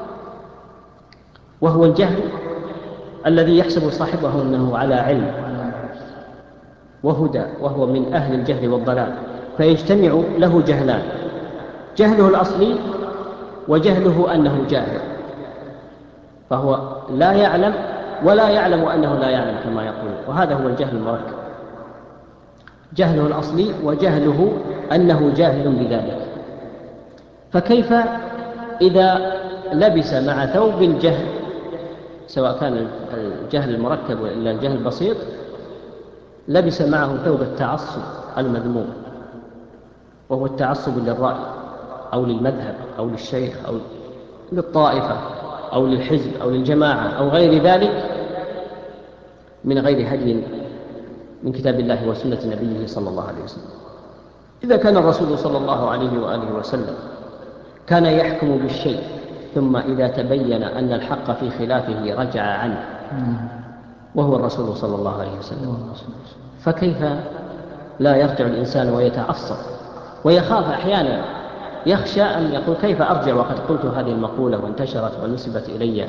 وهو الجهل الذي يحسب صاحبه أنه على علم وهدى، وهو من أهل الجهل والضلال، فيجتمع له جهلان: جهله الأصلي وجهله أنه جاهل، فهو لا يعلم ولا يعلم أنه لا يعلم كما يقول، وهذا هو الجهل المركب، جهله الأصلي وجهله أنه جاهل بذلك. فكيف إذا لبس مع ثوب الجهل، سواء كان الجهل المركب وإلا الجهل البسيط، لبس معه ثوب التعصب المذموم، وهو التعصب للرأي أو للمذهب أو للشيخ أو للطائفة أو للحزب أو للجماعة أو غير ذلك من غير هدي من كتاب الله وسنة نبيه صلى الله عليه وسلم. إذا كان الرسول صلى الله عليه وآله وسلم كان يحكم بالشيء ثم إذا تبين أن الحق في خلافه رجع عنه، وهو الرسول صلى الله عليه وسلم، فكيف لا يرجع الإنسان ويتعصب ويخاف أحيانا، يخشى أن يقول: كيف أرجع وقد قلت هذه المقولة وانتشرت ونسبت إلي،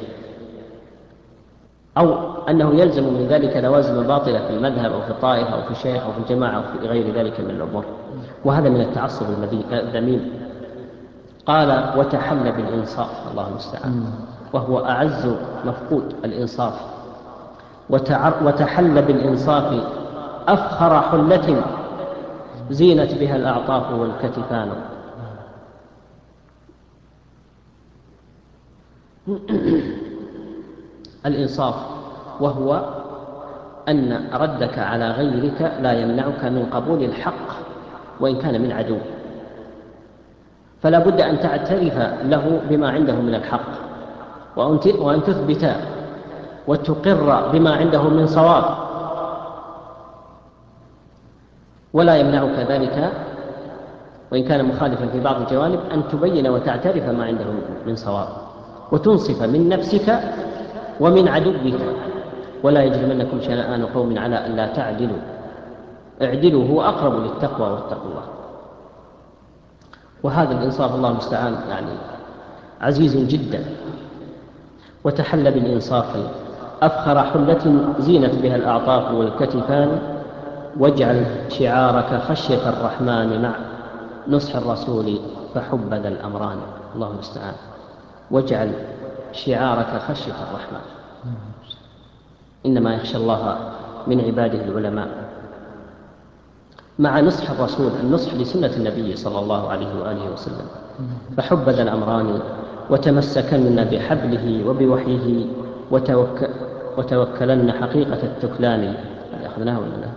أو أنه يلزم من ذلك لوازم باطلة في المذهب أو في الطائفة أو في الشيخ أو في الجماعة أو في غير ذلك من الأمور، وهذا من التعصب الذميم. قال: وتحل بالإنصاف، الله المستعان، وهو أعز مفقود الإنصاف. وتحل بالإنصاف أفخر حلة زينت بها الأعطاف والكتفان. الإنصاف وهو أن ردك على غيرك لا يمنعك من قبول الحق وإن كان من عدو، فلا بد أن تعترف له بما عنده من الحق، وأن تثبت وتقر بما عنده من صواب، ولا يمنعك ذلك وإن كان مخالفا في بعض الجوانب أن تبين وتعترف ما عنده من صواب، وتنصف من نفسك ومن عدوك. ولا يجرمنكم شنآن قوم على أن لا تعدلوا، اعدلوا هو أقرب للتقوى واتقوا الله. وهذا الإنصاف الله المستعان يعني عزيز جدا. وتحل بالإنصاف أفخر حلة زينت بها الأعطاف والكتفان. واجعل شعارك خشية الرحمن مع نصح الرسول فحبذا الأمران، الله المستعان. واجعل شعارك خشية الرحمن، إنما يخشى الله من عباده العلماء. مع نصح الرسول، النصح لسنة النبي صلى الله عليه وآله وسلم. فحبذا الأمران وتمسكن بحبله وبوحيه وتوكلن حقيقة التكلان. أخذناه ولا لا؟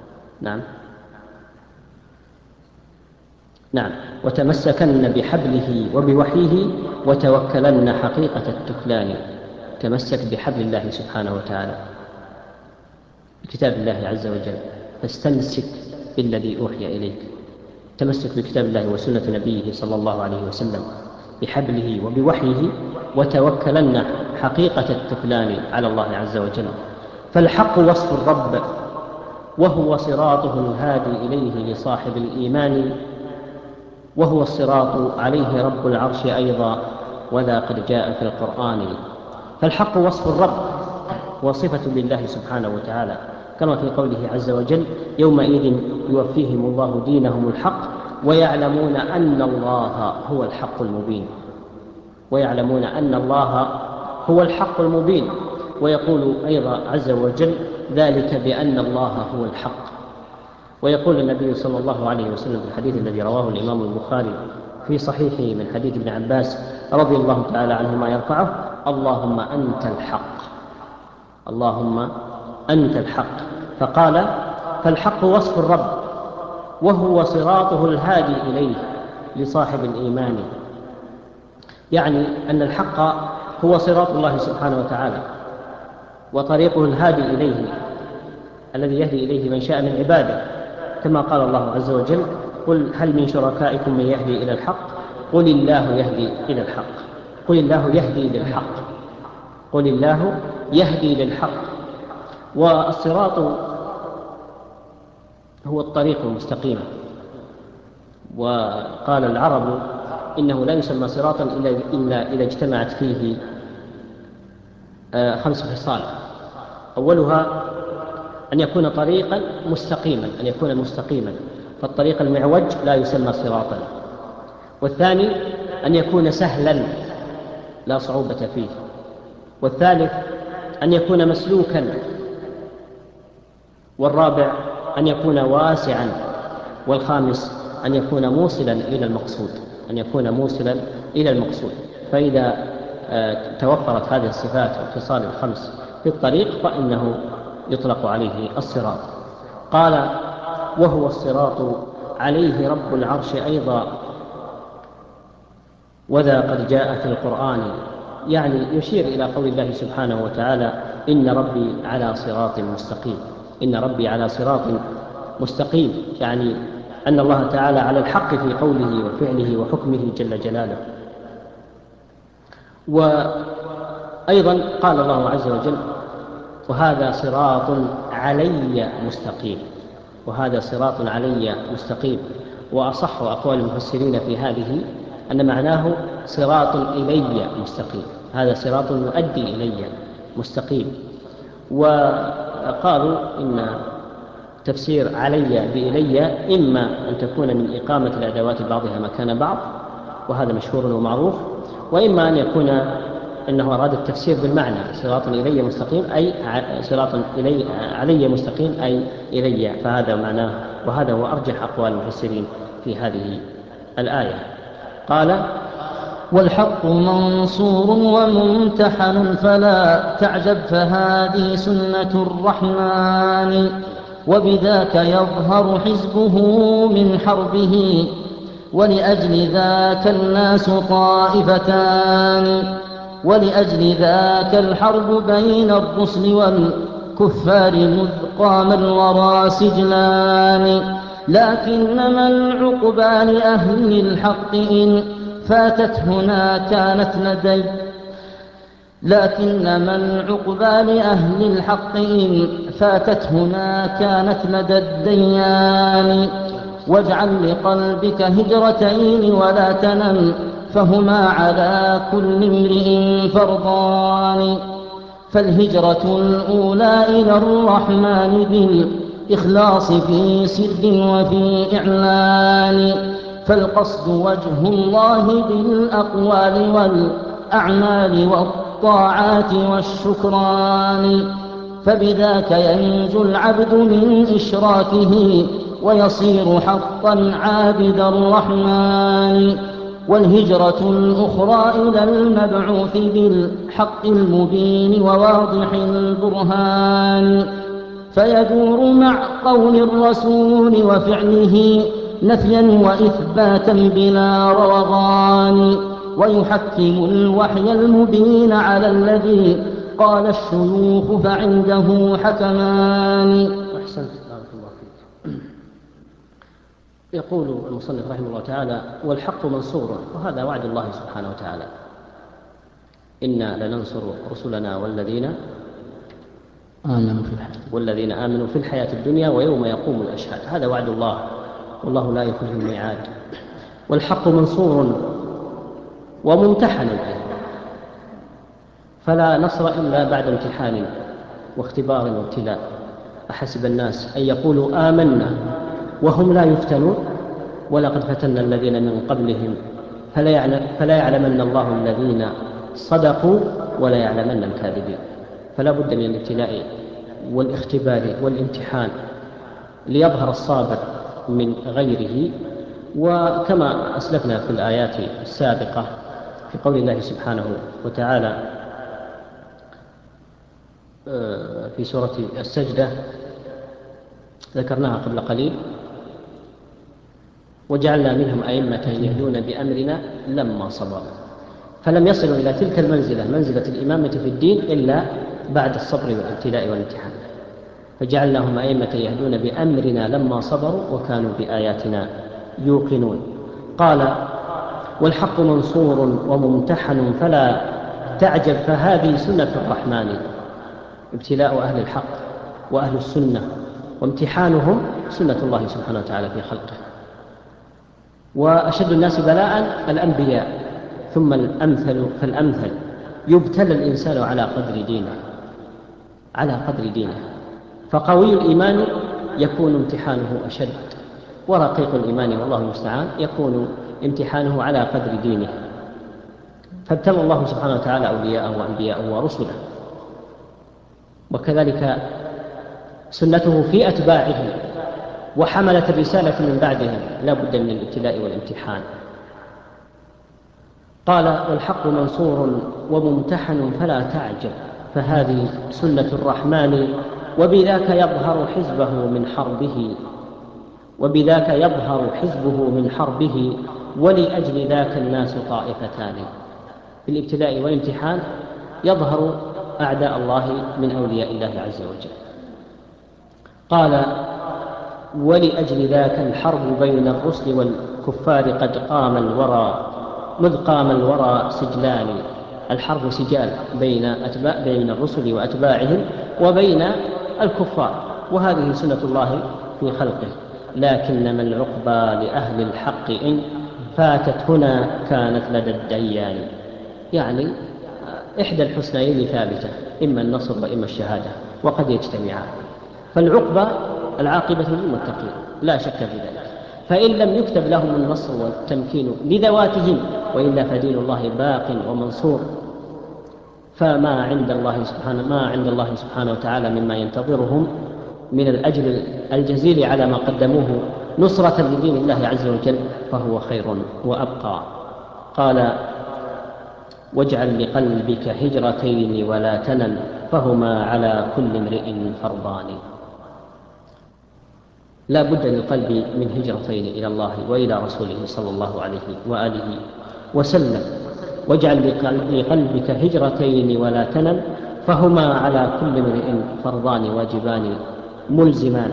نعم. وتمسكن بحبله وبوحيه وتوكلن حقيقة التكلان. تمسك بحبل الله سبحانه وتعالى، بكتاب الله عز وجل، فاستمسك بالذي أوحي إليك. تمسك بكتاب الله وسنة نبيه صلى الله عليه وسلم بحبله وبوحيه وتوكلن حقيقة التكلان على الله عز وجل. فالحق وصف الرب وهو صراطه الهادي إليه لصاحب الإيمان، وهو الصراط عليه رب العرش أيضا، وذا قد جاء في القرآن. فالحق وصف الرب وصفة لله سبحانه وتعالى، كما في قوله عز وجل: يومئذ يوفيهم الله دينهم الحق ويعلمون أن الله هو الحق المبين. ويعلمون أن الله هو الحق المبين. ويقول أيضا عز وجل: ذلك بأن الله هو الحق. ويقول النبي صلى الله عليه وسلم في الحديث الذي رواه الإمام البخاري في صحيحه من حديث ابن عباس رضي الله تعالى عنهما يرفعه: اللهم أنت الحق، اللهم أنت الحق. فقال: فالحق وصف الرب وهو صراطه الهادي إليه لصاحب الإيمان. يعني أن الحق هو صراط الله سبحانه وتعالى وطريقه الهادي إليه، الذي يهدي إليه من شاء من عباده، كما قال الله عز وجل: قل هل من شركائكم من يهدي إلى الحق؟ قل الله يهدي إلى الحق. قل الله يهدي للحق. قل الله يهدي للحق. والصراط هو الطريق المستقيم. وقال العرب: إنه لا يسمى صراطا إلا إذا اجتمعت فيه 5 خصال. أولها أن يكون طريقا مستقيما، أن يكون مستقيما، فالطريق المعوج لا يسمى صراطا. والثاني أن يكون سهلا لا صعوبة فيه. والثالث أن يكون مسلوكا. والرابع أن يكون واسعا. والخامس أن يكون موصلا إلى المقصود، أن يكون موصلا إلى المقصود. فإذا توفرت هذه الصفات والخصال 5 في الطريق فإنه يطلق عليه الصراط. قال: وهو الصراط عليه رب العرش أيضا، وذا قد جاء في القرآن. يعني يشير إلى قول الله سبحانه وتعالى: إن ربي على صراط مستقيم. إن ربي على صراط مستقيم، يعني أن الله تعالى على الحق في قوله وفعله وحكمه جل جلاله. وأيضا قال الله عز وجل: وهذا صراط علي مستقيم. وهذا صراط علي مستقيم. وأصح أقوال المفسرين في هذه أن معناه صراط إلي مستقيم، هذا صراط يؤدي إلي مستقيم. وقالوا إن تفسير علي بإلي إما أن تكون من إقامة الأدوات بعضها مكان بعض، وهذا مشهور ومعروف، وإما أن يكون أنه أراد التفسير بالمعنى صراط إلي مستقيم أي صراط علي مستقيم أي إلي، فهذا معناه، وهذا هو أرجح أقوال المفسرين في هذه الآية. قال: والحق منصور وممتحن فلا تعجب فهذه سنة الرحمن، وبذاك يظهر حزبه من حربه، ولأجل ذاك الناس طائفتان، ولأجل ذاك الحرب بين الرسل والكفار مذ قام الورى سجلان. لكنما العقبى لأهل الحق إن فاتت هنا كانت لدي لكنما العقبى لأهل الحق إن فاتت هنا كانت لدى الديان. واجعل لقلبك هجرتين ولا تنم، فهما على كل امرئ فرضان. فالهجرة الأولى إلى الرحمن بالإخلاص في سر وفي إعلان، فالقصد وجه الله بالأقوال والأعمال والطاعات والشكران. فبذاك ينجو العبد من إشراكه ويصير حقا عابد الرحمن. والهجرة الأخرى إلى المبعوث بالحق المبين وواضح البرهان، فيدور مع قول الرسول وفعله نفيا وإثباتا بلا روغان، ويحكم الوحي المبين على الذي قال الشيوخ فعنده حكمان. أحسنت، بارك الله فيك. يقول المصنف رحمه الله تعالى: والحق منصور، وهذا وعد الله سبحانه وتعالى: إنا لننصر رسلنا والذين آمنوا في الحياة الدنيا ويوم يقوم الأشهاد. هذا وعد الله، والله لا يخلف الميعاد. والحق منصور وممتحن أيضا، فلا نصر إلا بعد امتحان واختبار وابتلاء. أحسب الناس أن يقولوا آمنا وهم لا يفتنون ولقد فتنا الذين من قبلهم فلا يعلمن الله الذين صدقوا ولا يعلمن الكاذبين. فلا بد من الابتلاء والاختبار والامتحان ليظهر الصابر من غيره. وكما أسلفنا في الآيات السابقة في قول الله سبحانه وتعالى في سورة السجدة ذكرناها قبل قليل: وجعلنا منهم أئمة يهدون بأمرنا لما صبروا. فلم يصلوا إلى تلك المنزلة، منزلة الإمامة في الدين، إلا بعد الصبر والابتلاء والامتحان. فجعلناهم أئمة يهدون بأمرنا لما صبروا وكانوا بآياتنا يوقنون. قال: والحق منصور وممتحن فلا تعجب، فهذه سنة الرحمن، ابتلاء أهل الحق وأهل السنة وامتحانهم سنة الله سبحانه وتعالى في خلقه. وأشد الناس بلاء الأنبياء، ثم الأمثل فالأمثل، يبتلى الإنسان على قدر دينه. فقوي الإيمان يكون امتحانه أشد، ورقيق الإيمان والله المستعان يكون امتحانه على قدر دينه. فابتلى الله سبحانه وتعالى أولياءه وأنبياءه ورسله، وكذلك سنته في أتباعه وحملة الرسالة من بعدهم، لا بد من الابتلاء والامتحان. قال: والحق منصور وممتحن فلا تعجب، فهذه سنة الرحمن، وبذاك يظهر حزبه من حربه ولأجل ذاك الناس طائفتان. بالابتلاء والامتحان يظهر أعداء الله من أولياء الله عز وجل. قال: ولأجل ذاك الحرب بين الرسل والكفار قد قام الورى سجلان. الحرب سجال بين الرسل وأتباعهم وبين الكفار، وهذه سنة الله في خلقه. لكنما العقبى لأهل الحق إن فاتت هنا كانت لدى الديان. يعني إحدى الحسنيين ثابتة، إما النصر وإما الشهادة، وقد يجتمعان. العاقبة للمتقين لا شك في ذلك. فإن لم يكتب لهم النصر والتمكين لذواتهم، وإلا فدين الله باق ومنصور. فما عند الله سبحانه وتعالى مما ينتظرهم من الأجر الجزيل على ما قدموه نصرة لدين الله عز وجل، فهو خير وأبقى. قال: واجعل لقلبك هجرتين ولا تنل، فهما على كل امرئ فرضان. لا بد للقلب من هجرتين إلى الله وإلى رسوله صلى الله عليه وآله وسلم. واجعل لقلبك هجرتين ولا تنل، فهما على كل امرئ فرضان واجبان ملزمان.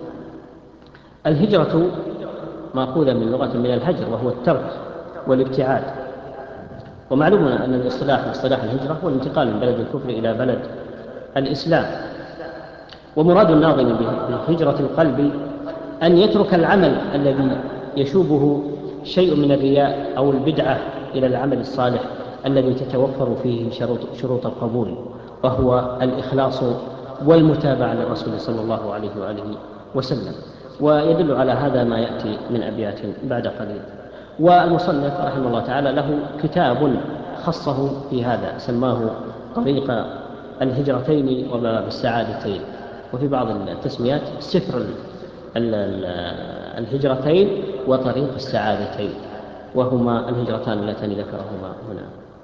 الهجرة مأخوذة من لغة من الهجر، وهو الترك والابتعاد. ومعلوم أن الاصطلاح الهجرة هو الانتقال من بلد الكفر إلى بلد الإسلام. ومراد الناظم بهجرة القلب أن يترك العمل الذي يشوبه شيء من الرياء أو البدعة إلى العمل الصالح الذي تتوفر فيه شروط القبول، وهو الإخلاص والمتابعة للرسول صلى الله عليه وآله وسلم. ويدل على هذا ما يأتي من أبيات بعد قليل. والمصنف رحمه الله تعالى له كتاب خصه في هذا، سماه طريق الهجرتين وباب السعادتين، وفي بعض التسميات سفر الهجرتين وطريق السعادتين، وهما الهجرتان اللتان ذكرهما هنا.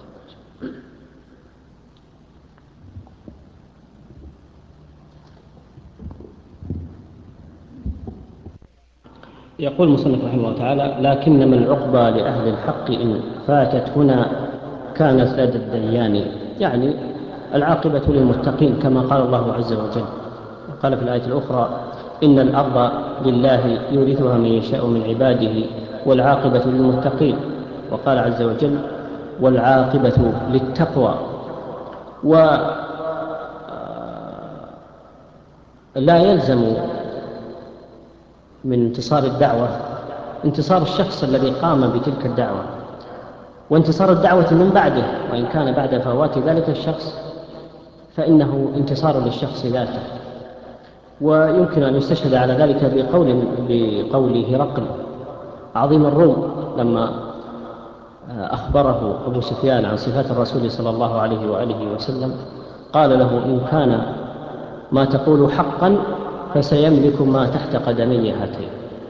يقول المصنف رحمه الله تعالى: لكنما العقبى لأهل الحق إن فاتت هنا كانت لدى الديان، يعني العاقبة للمتقين كما قال الله عز وجل. قال في الآية الأخرى: إن الأرض لله يورثها من يشاء من عباده والعاقبة للمتقين. وقال عز وجل: والعاقبة للتقوى. ولا يلزم من انتصار الدعوة انتصار الشخص الذي قام بتلك الدعوة، وانتصار الدعوة من بعده، وإن كان بعد فوات ذلك الشخص فإنه انتصار للشخص ذاته. ويمكن أن يستشهد على ذلك بقول هرقل عظيم الروم لما أخبره أبو سفيان عن صفات الرسول صلى الله عليه وآله وسلم، قال له: إن كان ما تقول حقا فسيملك ما تحت قدمي هاتين.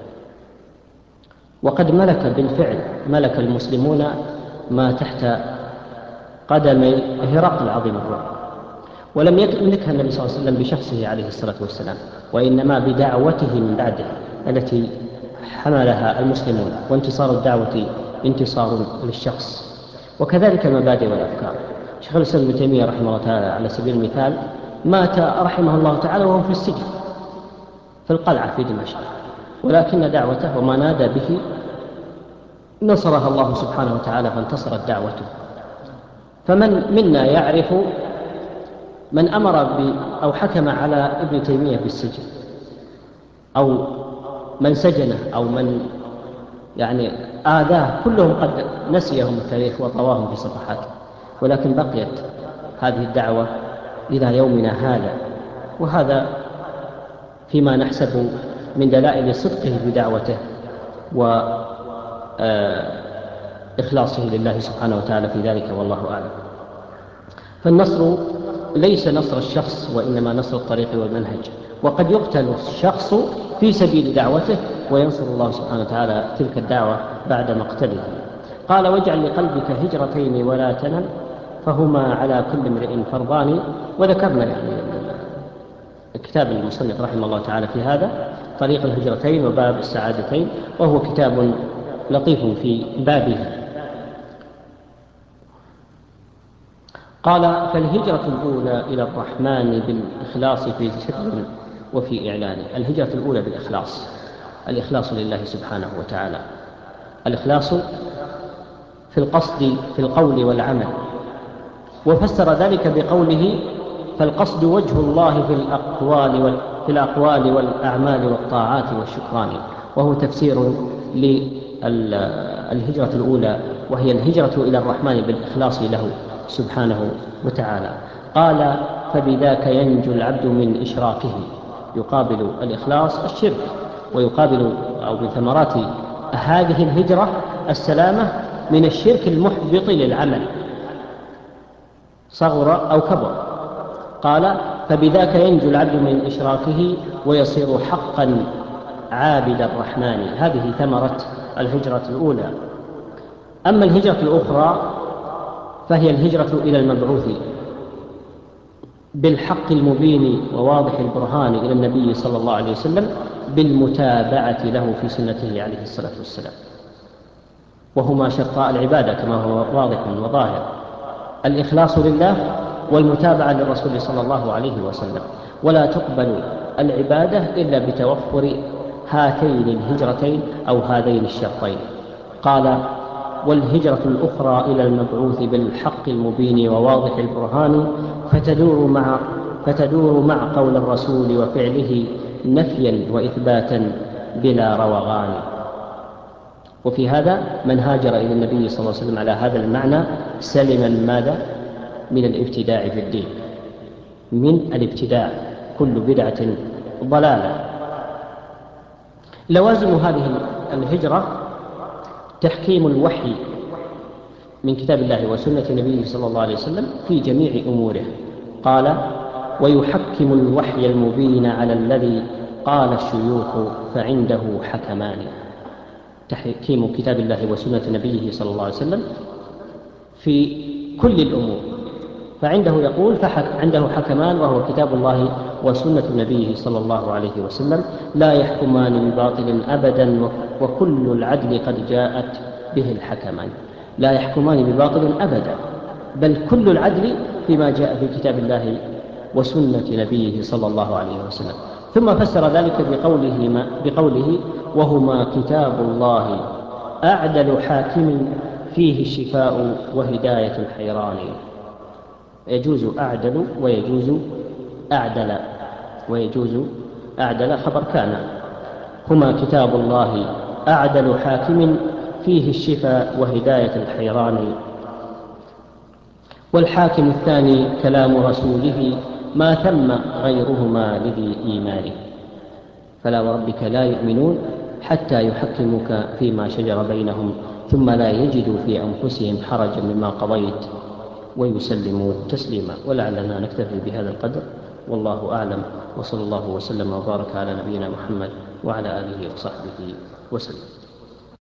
وقد ملك المسلمون ما تحت قدمي هرقل عظيم الروم، ولم يملكها النبي صلى الله عليه وسلم بشخصه عليه الصلاة والسلام، وإنما بدعوته من بعده التي حملها المسلمون، وانتصار الدعوة انتصار للشخص. وكذلك المبادئ والأفكار. شيخ الإسلام ابن تيمية رحمه الله تعالى على سبيل المثال مات رحمه الله تعالى وهو في السجن في القلعة في دمشق، ولكن دعوته وما نادى به نصرها الله سبحانه وتعالى فانتصرت دعوته. فمن منا يعرف من أمر أو حكم على ابن تيمية بالسجن، أو من سجنه، أو من آذاه، كلهم قد نسيهم التاريخ وطواهم في صفحاته، ولكن بقيت هذه الدعوة إلى يومنا هذا، وهذا فيما نحسب من دلائل صدقه بدعوته وإخلاصه لله سبحانه وتعالى في ذلك، والله أعلم. فالنصر ليس نصر الشخص، وإنما نصر الطريق والمنهج. وقد يقتل الشخص في سبيل دعوته وينصر الله سبحانه وتعالى تلك الدعوة بعد مقتله. قال: واجعل لقلبك هجرتين ولا تنم فهما على كل امرئ فرضان. وذكرنا كتاب المصنف رحمه الله تعالى في هذا طريق الهجرتين وباب السعادتين، وهو كتاب لطيف في بابه. قال: فالهجرة الأولى إلى الرحمن بالإخلاص في سر وفي إعلان. الهجرة الأولى بالإخلاص، الإخلاص لله سبحانه وتعالى، الإخلاص في القصد في القول والعمل. وفسر ذلك بقوله: فالقصد وجه الله في الأقوال والأعمال والطاعات والشكران. وهو تفسير للهجرة الأولى، وهي الهجرة إلى الرحمن بالإخلاص له سبحانه وتعالى. قال: فبذاك ينجو العبد من إشراكه. يقابل الإخلاص الشرك، ويقابل أو من ثمرات هذه الهجرة السلامة من الشرك المحبط للعمل صغر أو كبر. قال: فبذاك ينجو العبد من إشراكه ويصير حقا عابد الرحمن. هذه ثمرة الهجرة الأولى. أما الهجرة الأخرى فهي الهجرة إلى المبعوث بالحق المبين وواضح البرهان إلى النبي صلى الله عليه وسلم بالمتابعة له في سنته عليه الصلاة والسلام، وهما شرطاء العبادة كما هو واضح وظاهر: الإخلاص لله والمتابعة للرسول صلى الله عليه وسلم. ولا تقبل العبادة إلا بتوفر هاتين الهجرتين أو هذين الشرطين. قال: والهجرة الأخرى إلى المبعوث بالحق المبين وواضح البرهان فتدور مع قول الرسول وفعله نفيا وإثباتا بلا روغان. وفي هذا من هاجر إلى النبي صلى الله عليه وسلم على هذا المعنى سلم ماذا؟ من الابتداع في الدين، من الابتداع، كل بدعة ضلالة. لوازم هذه الهجرة تحكيم الوحي من كتاب الله وسنة نبيه صلى الله عليه وسلم في جميع أموره، قال: ويحكم الوحي المبين على الذي قال الشيوخ فعنده حكمان. تحكيم كتاب الله وسنة نبيه صلى الله عليه وسلم في كل الأمور، فعنده يقول عنده حكمان، وهو كتاب الله وسنة نبيه صلى الله عليه وسلم، لا يحكمان بباطل أبدا، وكل العدل قد جاءت به الحكمان. لا يحكمان بباطل أبدا، بل كل العدل فيما جاء في كتاب الله وسنة نبيه صلى الله عليه وسلم. ثم فسر ذلك بقوله: وهما كتاب الله أعدل حاكم فيه الشفاء وهداية الحيران. يجوز أعدل ويجوز أعدل خبر كان. هما كتاب الله أعدل حاكم فيه الشفاء وهداية الحيران. والحاكم الثاني كلام رسوله ما ثم غيرهما لذي إيمان. فلا وربك لا يؤمنون حتى يحكموك فيما شجر بينهم ثم لا يجدوا في أنفسهم حرجا مما قضيت ويسلموا تسليما. ولعلنا نكتفي بهذا القدر، والله أعلم، وصلى الله وسلم وبارك على نبينا محمد وعلى آله وصحبه وسلم.